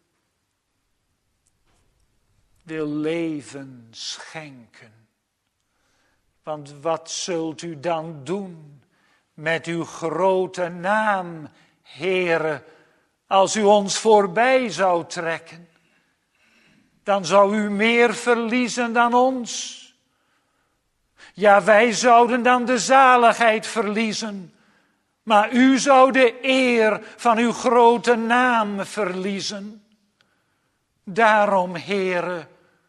Speaker 1: wil leven schenken. Want wat zult u dan doen met uw grote naam, Heere, als u ons voorbij zou trekken? Dan zou u meer verliezen dan ons. Ja, wij zouden dan de zaligheid verliezen. Maar u zou de eer van uw grote naam verliezen. Daarom, Heere,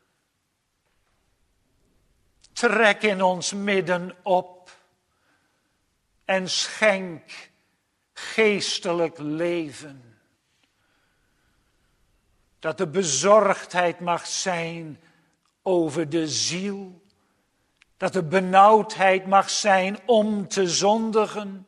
Speaker 1: trek in ons midden op en schenk geestelijk leven. Dat de bezorgdheid mag zijn over de ziel. Dat er benauwdheid mag zijn om te zondigen.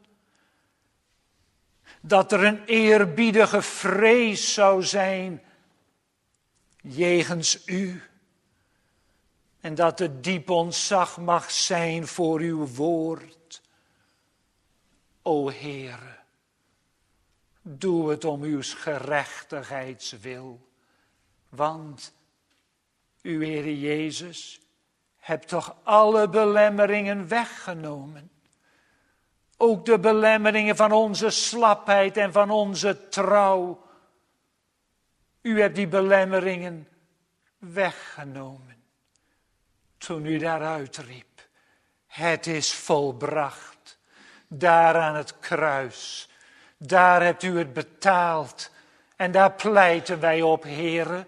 Speaker 1: Dat er een eerbiedige vrees zou zijn jegens u. En dat er diep ontzag mag zijn voor uw woord. O Heere, doe het om uw gerechtigheidswil. Want u, Heere Jezus, hebt toch alle belemmeringen weggenomen. Ook de belemmeringen van onze slapheid en van onze trouw. U hebt die belemmeringen weggenomen. Toen u daaruit riep, het is volbracht. Daar aan het kruis, daar hebt u het betaald. En daar pleiten wij op, Heere.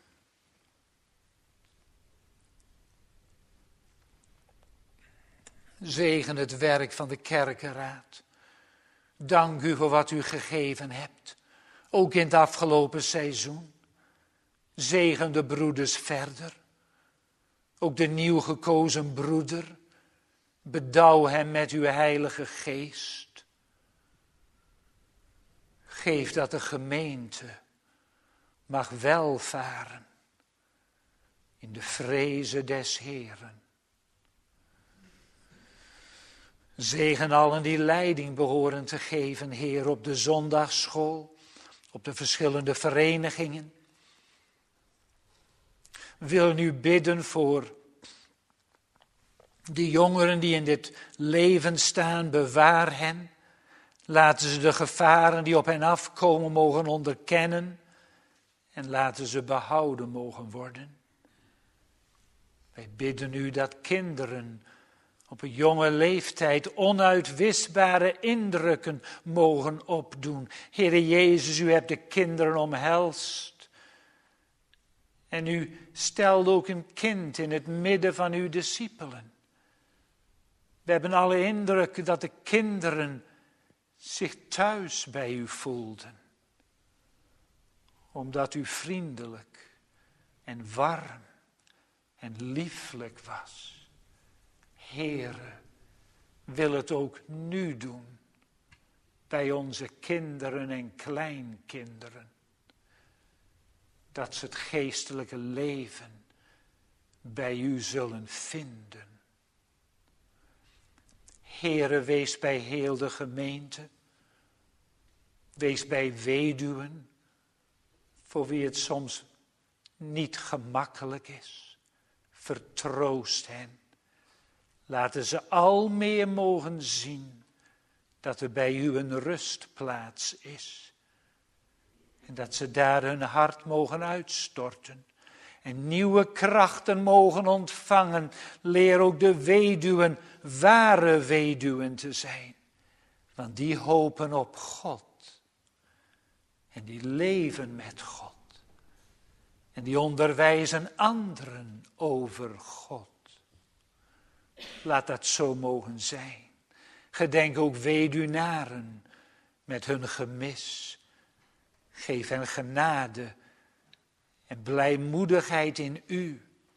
Speaker 1: Zegen het werk van de kerkenraad. Dank u voor wat u gegeven hebt. Ook in het afgelopen seizoen. Zegen de broeders verder. Ook de nieuw gekozen broeder. Bedouw hem met uw heilige geest. Geef dat de gemeente mag welvaren in de vreze des Heeren. Zegen allen die leiding behoren te geven, Heer, op de zondagsschool, op de verschillende verenigingen. Wil nu bidden voor de jongeren die in dit leven staan, bewaar hen. Laten ze de gevaren die op hen afkomen mogen onderkennen en laten ze behouden mogen worden. Wij bidden u dat kinderen op een jonge leeftijd onuitwisbare indrukken mogen opdoen. Heere Jezus, u hebt de kinderen omhelst. En u stelde ook een kind in het midden van uw discipelen. We hebben alle indruk dat de kinderen zich thuis bij u voelden. Omdat u vriendelijk en warm en lieflijk was. Heere, wil het ook nu doen bij onze kinderen en kleinkinderen. Dat ze het geestelijke leven bij u zullen vinden. Heere, wees bij heel de gemeente. Wees bij weduwen, voor wie het soms niet gemakkelijk is. Vertroost hen. Laten ze al meer mogen zien dat er bij u een rustplaats is. En dat ze daar hun hart mogen uitstorten. En nieuwe krachten mogen ontvangen. Leer ook de weduwen ware weduwen te zijn. Want die hopen op God. En die leven met God. En die onderwijzen anderen over God. Laat dat zo mogen zijn. Gedenk ook weduwnaren met hun gemis. Geef hen genade en blijmoedigheid in u.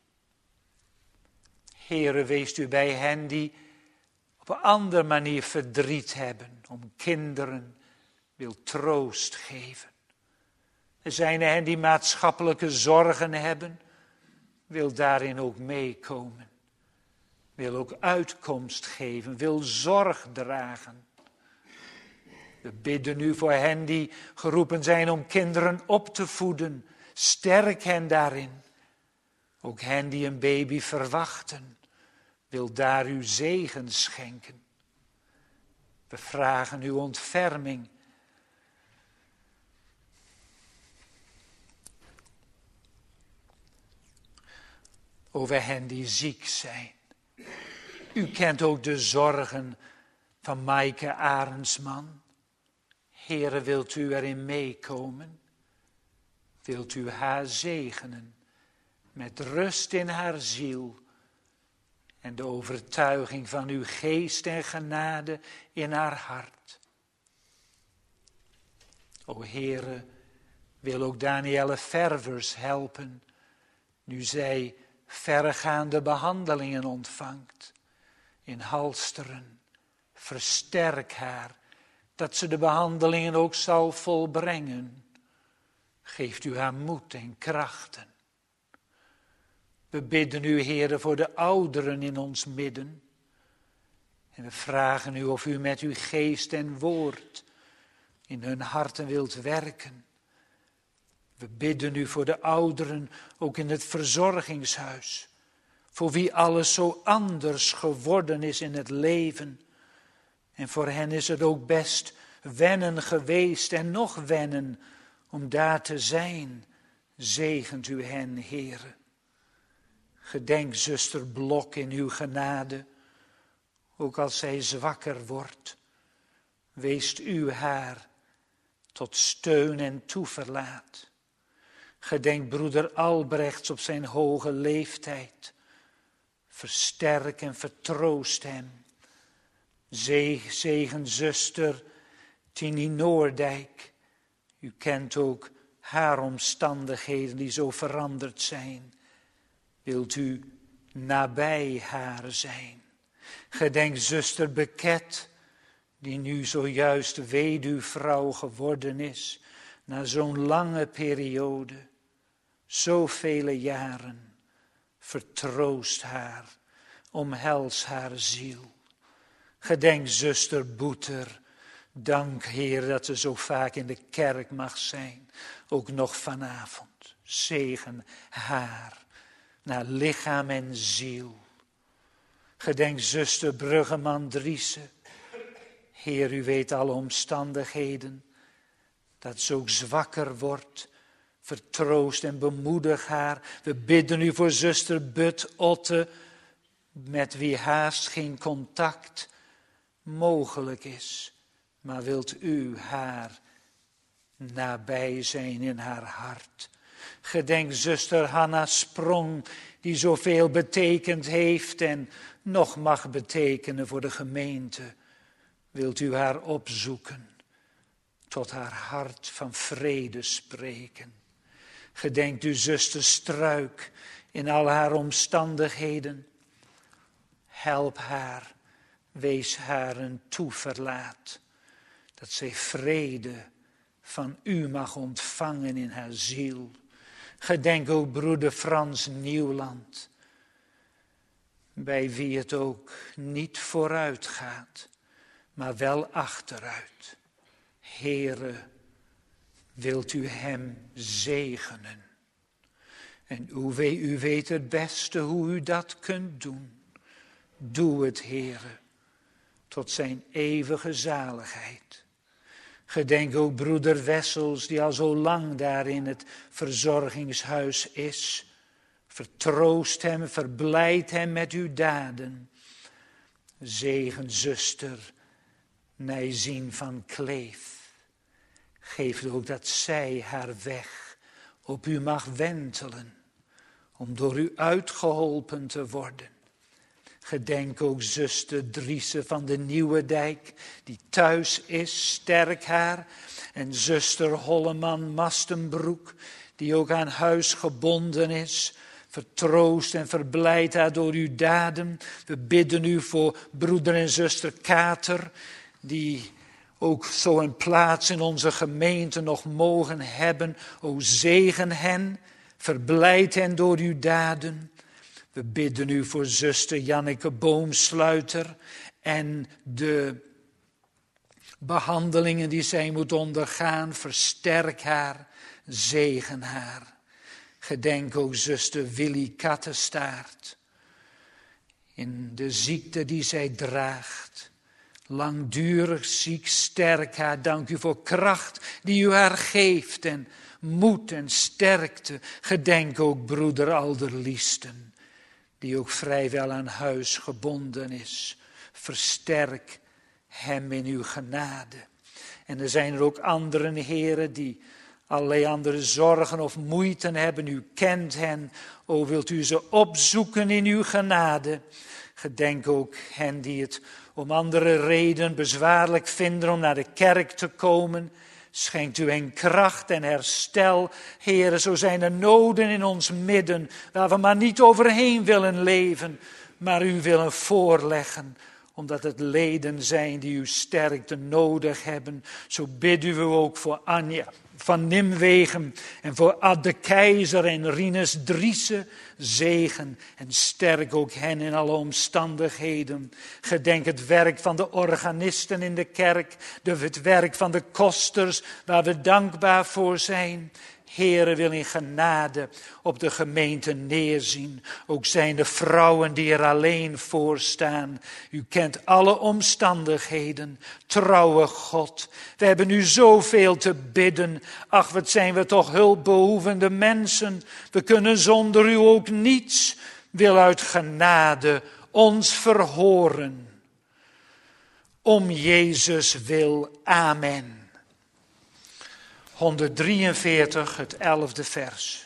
Speaker 1: Heere, wees u bij hen die op een andere manier verdriet hebben. Om kinderen wil troost geven. Er zijn er hen die maatschappelijke zorgen hebben. Wil daarin ook meekomen. Wil ook uitkomst geven. Wil zorg dragen. We bidden u voor hen die geroepen zijn om kinderen op te voeden. Sterk hen daarin. Ook hen die een baby verwachten. Wil daar uw zegen schenken. We vragen uw ontferming. Over hen die ziek zijn. U kent ook de zorgen van Maaike Arendsman. Heere, wilt u erin meekomen? Wilt u haar zegenen met rust in haar ziel en de overtuiging van uw geest en genade in haar hart? O Heere, wil ook Danielle Ververs helpen, nu zij verregaande behandelingen ontvangt in Halsteren. Versterk haar, dat ze de behandelingen ook zal volbrengen. Geeft u haar moed en krachten. We bidden u, Heere, voor de ouderen in ons midden. En we vragen u of u met uw geest en woord in hun harten wilt werken. We bidden u voor de ouderen, ook in het verzorgingshuis. Voor wie alles zo anders geworden is in het leven. En voor hen is het ook best wennen geweest en nog wennen om daar te zijn. Zegent u hen, Heere. Gedenk zuster Blok in uw genade, ook als zij zwakker wordt. Weest u haar tot steun en toeverlaat. Gedenk broeder Albrechts op zijn hoge leeftijd. Versterk en vertroost hem. Zegen zuster Tini Noordijk. U kent ook haar omstandigheden die zo veranderd zijn. Wilt u nabij haar zijn? Gedenk zuster Beket, die nu zojuist weduwvrouw geworden is, na zo'n lange periode, zoveel jaren. Vertroost haar, omhels haar ziel. Gedenk zuster Boeter, dank Heer dat ze zo vaak in de kerk mag zijn, ook nog vanavond. Zegen haar, naar lichaam en ziel. Gedenk zuster Bruggeman Driessen. Heer, u weet alle omstandigheden, dat ze ook zwakker wordt. Vertroost en bemoedig haar. We bidden u voor zuster But Otte, met wie haast geen contact mogelijk is. Maar wilt u haar nabij zijn in haar hart. Gedenk zuster Hanna Sprong, die zoveel betekend heeft en nog mag betekenen voor de gemeente. Wilt u haar opzoeken, tot haar hart van vrede spreken. Gedenkt u zuster Struik in al haar omstandigheden. Help haar, wees haar een toeverlaat, dat zij vrede van u mag ontvangen in haar ziel. Gedenk ook broeder Frans Nieuwland, bij wie het ook niet vooruit gaat, maar wel achteruit. Heere, wilt u hem zegenen? En u weet, u weet het beste hoe u dat kunt doen. Doe het, Heere, tot zijn eeuwige zaligheid. Gedenk ook broeder Wessels, die al zo lang daar in het verzorgingshuis is. Vertroost hem, verblijd hem met uw daden. Zegen zuster Nijzien van Kleef. Geef ook dat zij haar weg op u mag wentelen, om door u uitgeholpen te worden. Gedenk ook zuster Driessen van de Nieuwe Dijk, die thuis is, sterk haar. En zuster Holleman Mastenbroek, die ook aan huis gebonden is. Vertroost en verblijd haar door uw daden. We bidden u voor broeder en zuster Kater, die ook zo een plaats in onze gemeente nog mogen hebben. O zegen hen, verblijd hen door uw daden. We bidden u voor zuster Janneke Boomsluiter en de behandelingen die zij moet ondergaan. Versterk haar, zegen haar. Gedenk ook zuster Willy Kattenstaart in de ziekte die zij draagt. Langdurig ziek, sterk haar. Dank u voor kracht die u haar geeft en moed en sterkte. Gedenk ook broeder Alderliesten, die ook vrijwel aan huis gebonden is. Versterk hem in uw genade. En er zijn er ook anderen, heren, die allerlei andere zorgen of moeite hebben. U kent hen. O, wilt u ze opzoeken in uw genade. Gedenk ook hen die het om andere reden bezwaarlijk vinden om naar de kerk te komen. Schenkt u hen kracht en herstel. Heere, zo zijn er noden in ons midden, waar we maar niet overheen willen leven, maar u willen voorleggen, omdat het leden zijn die uw sterkte nodig hebben. Zo bidden we ook voor Anja van Nimwegen en voor Ad de Keizer en Rinus Driessen. Zegen en sterk ook hen in alle omstandigheden. Gedenk het werk van de organisten in de kerk, het werk van de kosters, waar we dankbaar voor zijn. Heere, wil in genade op de gemeente neerzien. Ook zijn de vrouwen die er alleen voor staan. U kent alle omstandigheden. Trouwe God, we hebben u zoveel te bidden. Ach, wat zijn we toch hulpbehoevende mensen. We kunnen zonder u ook niets. Wil uit genade ons verhoren. Om Jezus wil. Amen. honderddrieënveertig, het elfde vers.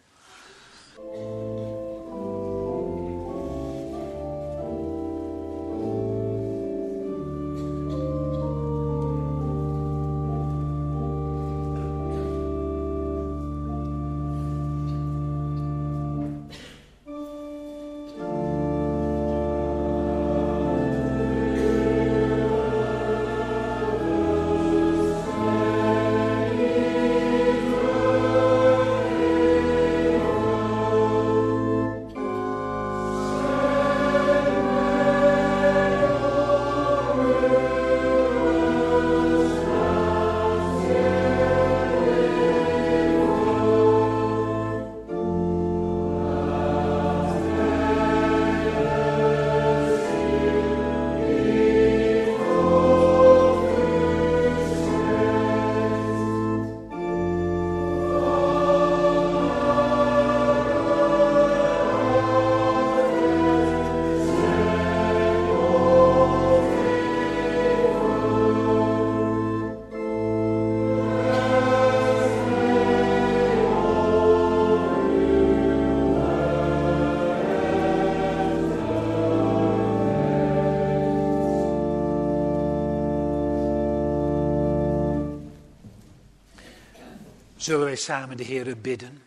Speaker 1: Zullen wij samen de Heere bidden?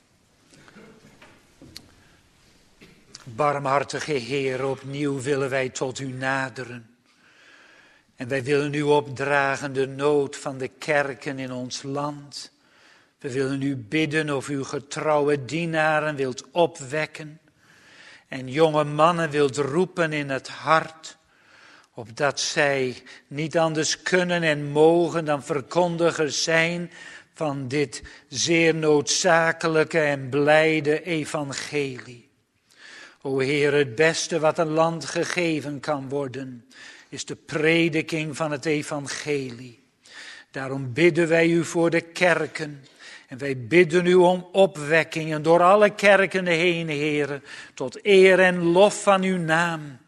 Speaker 1: Barmhartige Heer, opnieuw willen wij tot u naderen. En wij willen u opdragen de nood van de kerken in ons land. We willen u bidden of uw getrouwe dienaren wilt opwekken. En jonge mannen wilt roepen in het hart. Opdat zij niet anders kunnen en mogen dan verkondigers zijn van dit zeer noodzakelijke en blijde evangelie. O Heer, het beste wat een land gegeven kan worden, is de prediking van het evangelie. Daarom bidden wij u voor de kerken. En wij bidden u om opwekkingen door alle kerken heen, Heere, tot eer en lof van uw naam.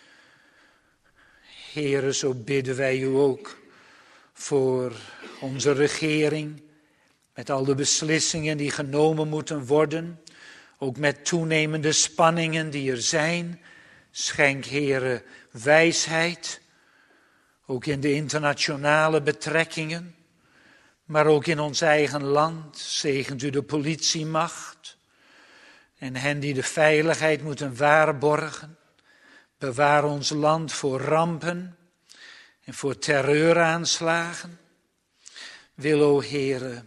Speaker 1: Heere, zo bidden wij u ook voor onze regering, met al de beslissingen die genomen moeten worden, ook met toenemende spanningen die er zijn. Schenk, Heere, wijsheid, ook in de internationale betrekkingen, maar ook in ons eigen land. Zegent u de politiemacht en hen die de veiligheid moeten waarborgen. Bewaar ons land voor rampen en voor terreuraanslagen. Wil, o Heere,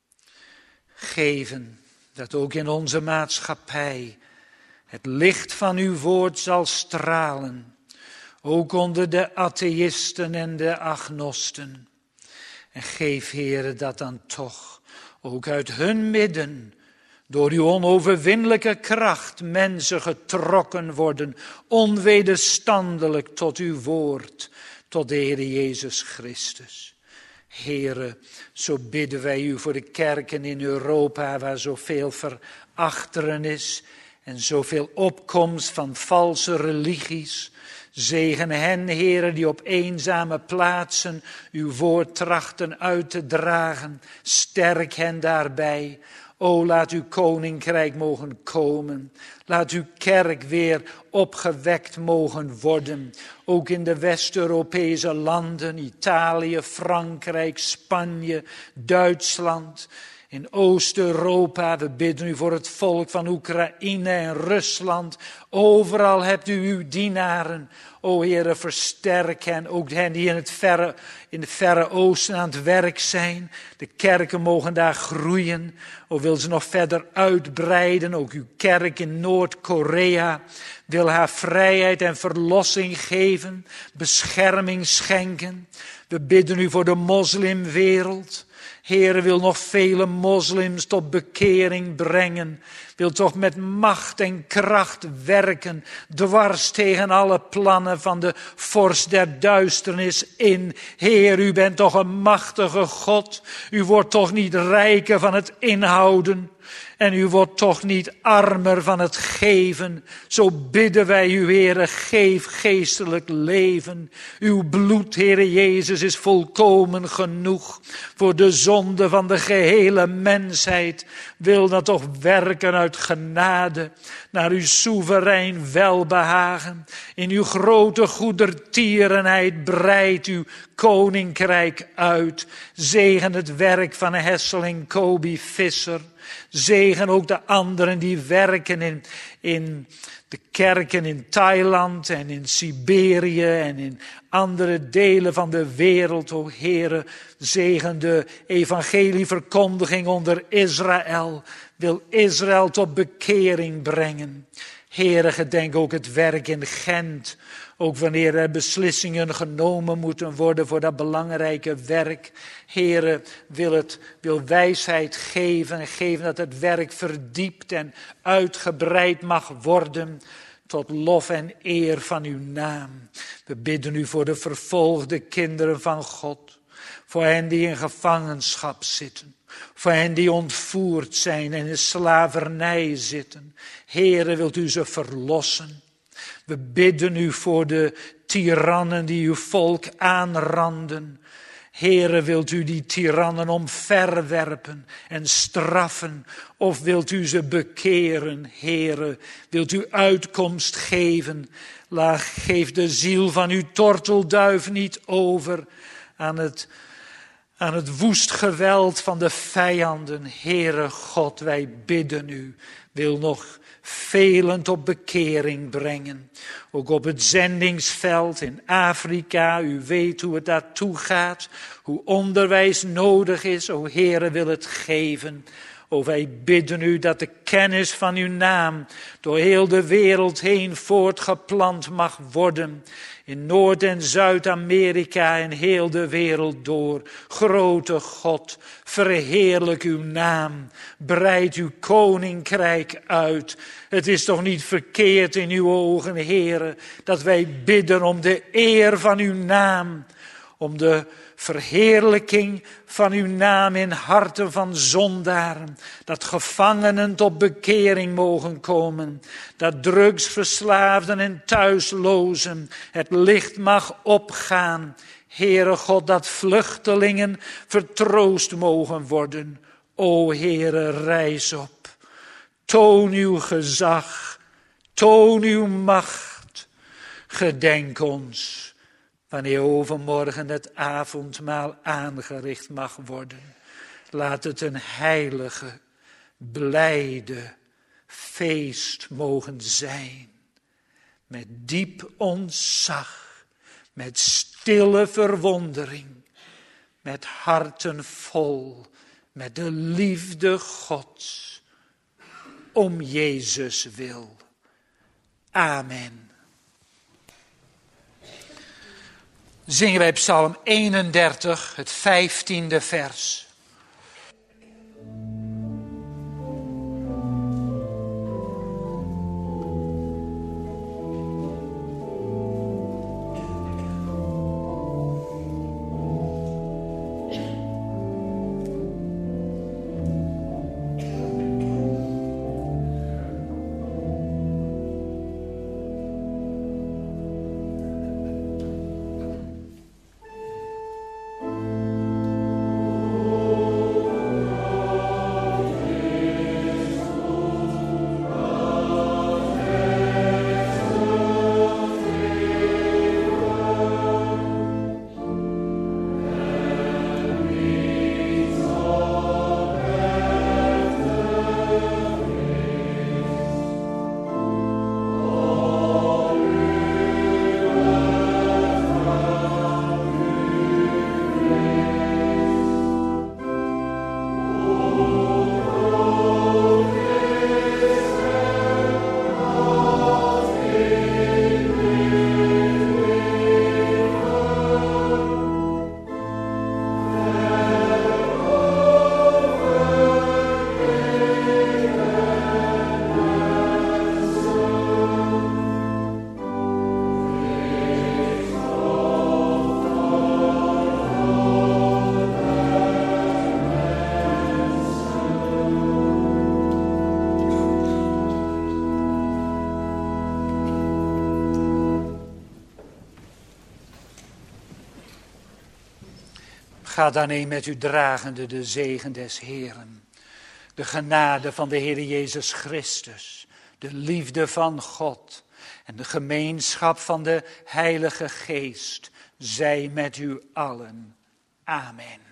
Speaker 1: geven dat ook in onze maatschappij het licht van uw woord zal stralen. Ook onder de atheïsten en de agnosten. En geef, Heere, dat dan toch ook uit hun midden door uw onoverwinnelijke kracht mensen getrokken worden, onwederstandelijk tot uw woord, tot de Heere Jezus Christus. Heere, zo bidden wij u voor de kerken in Europa, waar zoveel verachteren is en zoveel opkomst van valse religies. Zegen hen, Heere, die op eenzame plaatsen uw woord trachten uit te dragen. Sterk hen daarbij. O, laat uw koninkrijk mogen komen. Laat uw kerk weer opgewekt mogen worden. Ook in de West-Europese landen, Italië, Frankrijk, Spanje, Duitsland. In Oost-Europa, we bidden u voor het volk van Oekraïne en Rusland. Overal hebt u uw dienaren. O Heere, versterk hen, ook hen die in het verre, in het verre oosten aan het werk zijn. De kerken mogen daar groeien. O, wil ze nog verder uitbreiden. Ook uw kerk in Noord-Korea wil haar vrijheid en verlossing geven. Bescherming schenken. We bidden u voor de moslimwereld. Heere, wil nog vele moslims tot bekering brengen. Wil toch met macht en kracht werken. Dwars tegen alle plannen van de vorst der duisternis in. Heer, u bent toch een machtige God. U wordt toch niet rijker van het inhouden. En u wordt toch niet armer van het geven. Zo bidden wij u, Heere, geef geestelijk leven. Uw bloed, Heere Jezus, is volkomen genoeg voor de zonde van de gehele mensheid. Wil dat toch werken uit genade naar uw soeverein welbehagen. In uw grote goedertierenheid breidt uw koninkrijk uit. Zegen het werk van Hesseling Kobi Visser. Zegen ook de anderen die werken in, in de kerken in Thailand en in Siberië en in andere delen van de wereld. O Heere, zegen de evangelieverkondiging onder Israël. Wil Israël tot bekering brengen. Heere, gedenk ook het werk in Gent. Ook wanneer er beslissingen genomen moeten worden voor dat belangrijke werk. Heere, wil het, wil wijsheid geven en geven dat het werk verdiept en uitgebreid mag worden. Tot lof en eer van uw naam. We bidden u voor de vervolgde kinderen van God. Voor hen die in gevangenschap zitten. Voor hen die ontvoerd zijn en in slavernij zitten. Heere, wilt u ze verlossen. We bidden u voor de tirannen die uw volk aanranden. Heere, wilt u die tirannen omverwerpen en straffen? Of wilt u ze bekeren? Heere, wilt u uitkomst geven? Laat, geef de ziel van uw tortelduif niet over aan het, aan het woest geweld van de vijanden. Heere God, wij bidden u, wil nog velen tot bekering brengen. Ook op het zendingsveld in Afrika, u weet hoe het daartoe gaat, hoe onderwijs nodig is. O Heere, wil het geven. O, wij bidden u dat de kennis van uw naam door heel de wereld heen voortgeplant mag worden. In Noord- en Zuid-Amerika en heel de wereld door. Grote God, verheerlijk uw naam. Breid uw koninkrijk uit. Het is toch niet verkeerd in uw ogen, Heere, dat wij bidden om de eer van uw naam. Om de verheerlijking van uw naam in harten van zondaren. Dat gevangenen tot bekering mogen komen. Dat drugsverslaafden en thuislozen het licht mag opgaan. Heere God, dat vluchtelingen vertroost mogen worden. O Heere, rijs op. Toon uw gezag. Toon uw macht. Gedenk ons. Wanneer overmorgen het avondmaal aangericht mag worden. Laat het een heilige, blijde feest mogen zijn. Met diep ontzag, met stille verwondering. Met harten vol, met de liefde Gods. Om Jezus wil. Amen. Zingen wij Psalm eenendertig, het vijftiende vers.
Speaker 2: O
Speaker 1: Ga daarheen met u dragende de zegen des Heeren. De genade van de Heer Jezus Christus, de liefde van God en de gemeenschap van de Heilige Geest zij met u allen. Amen.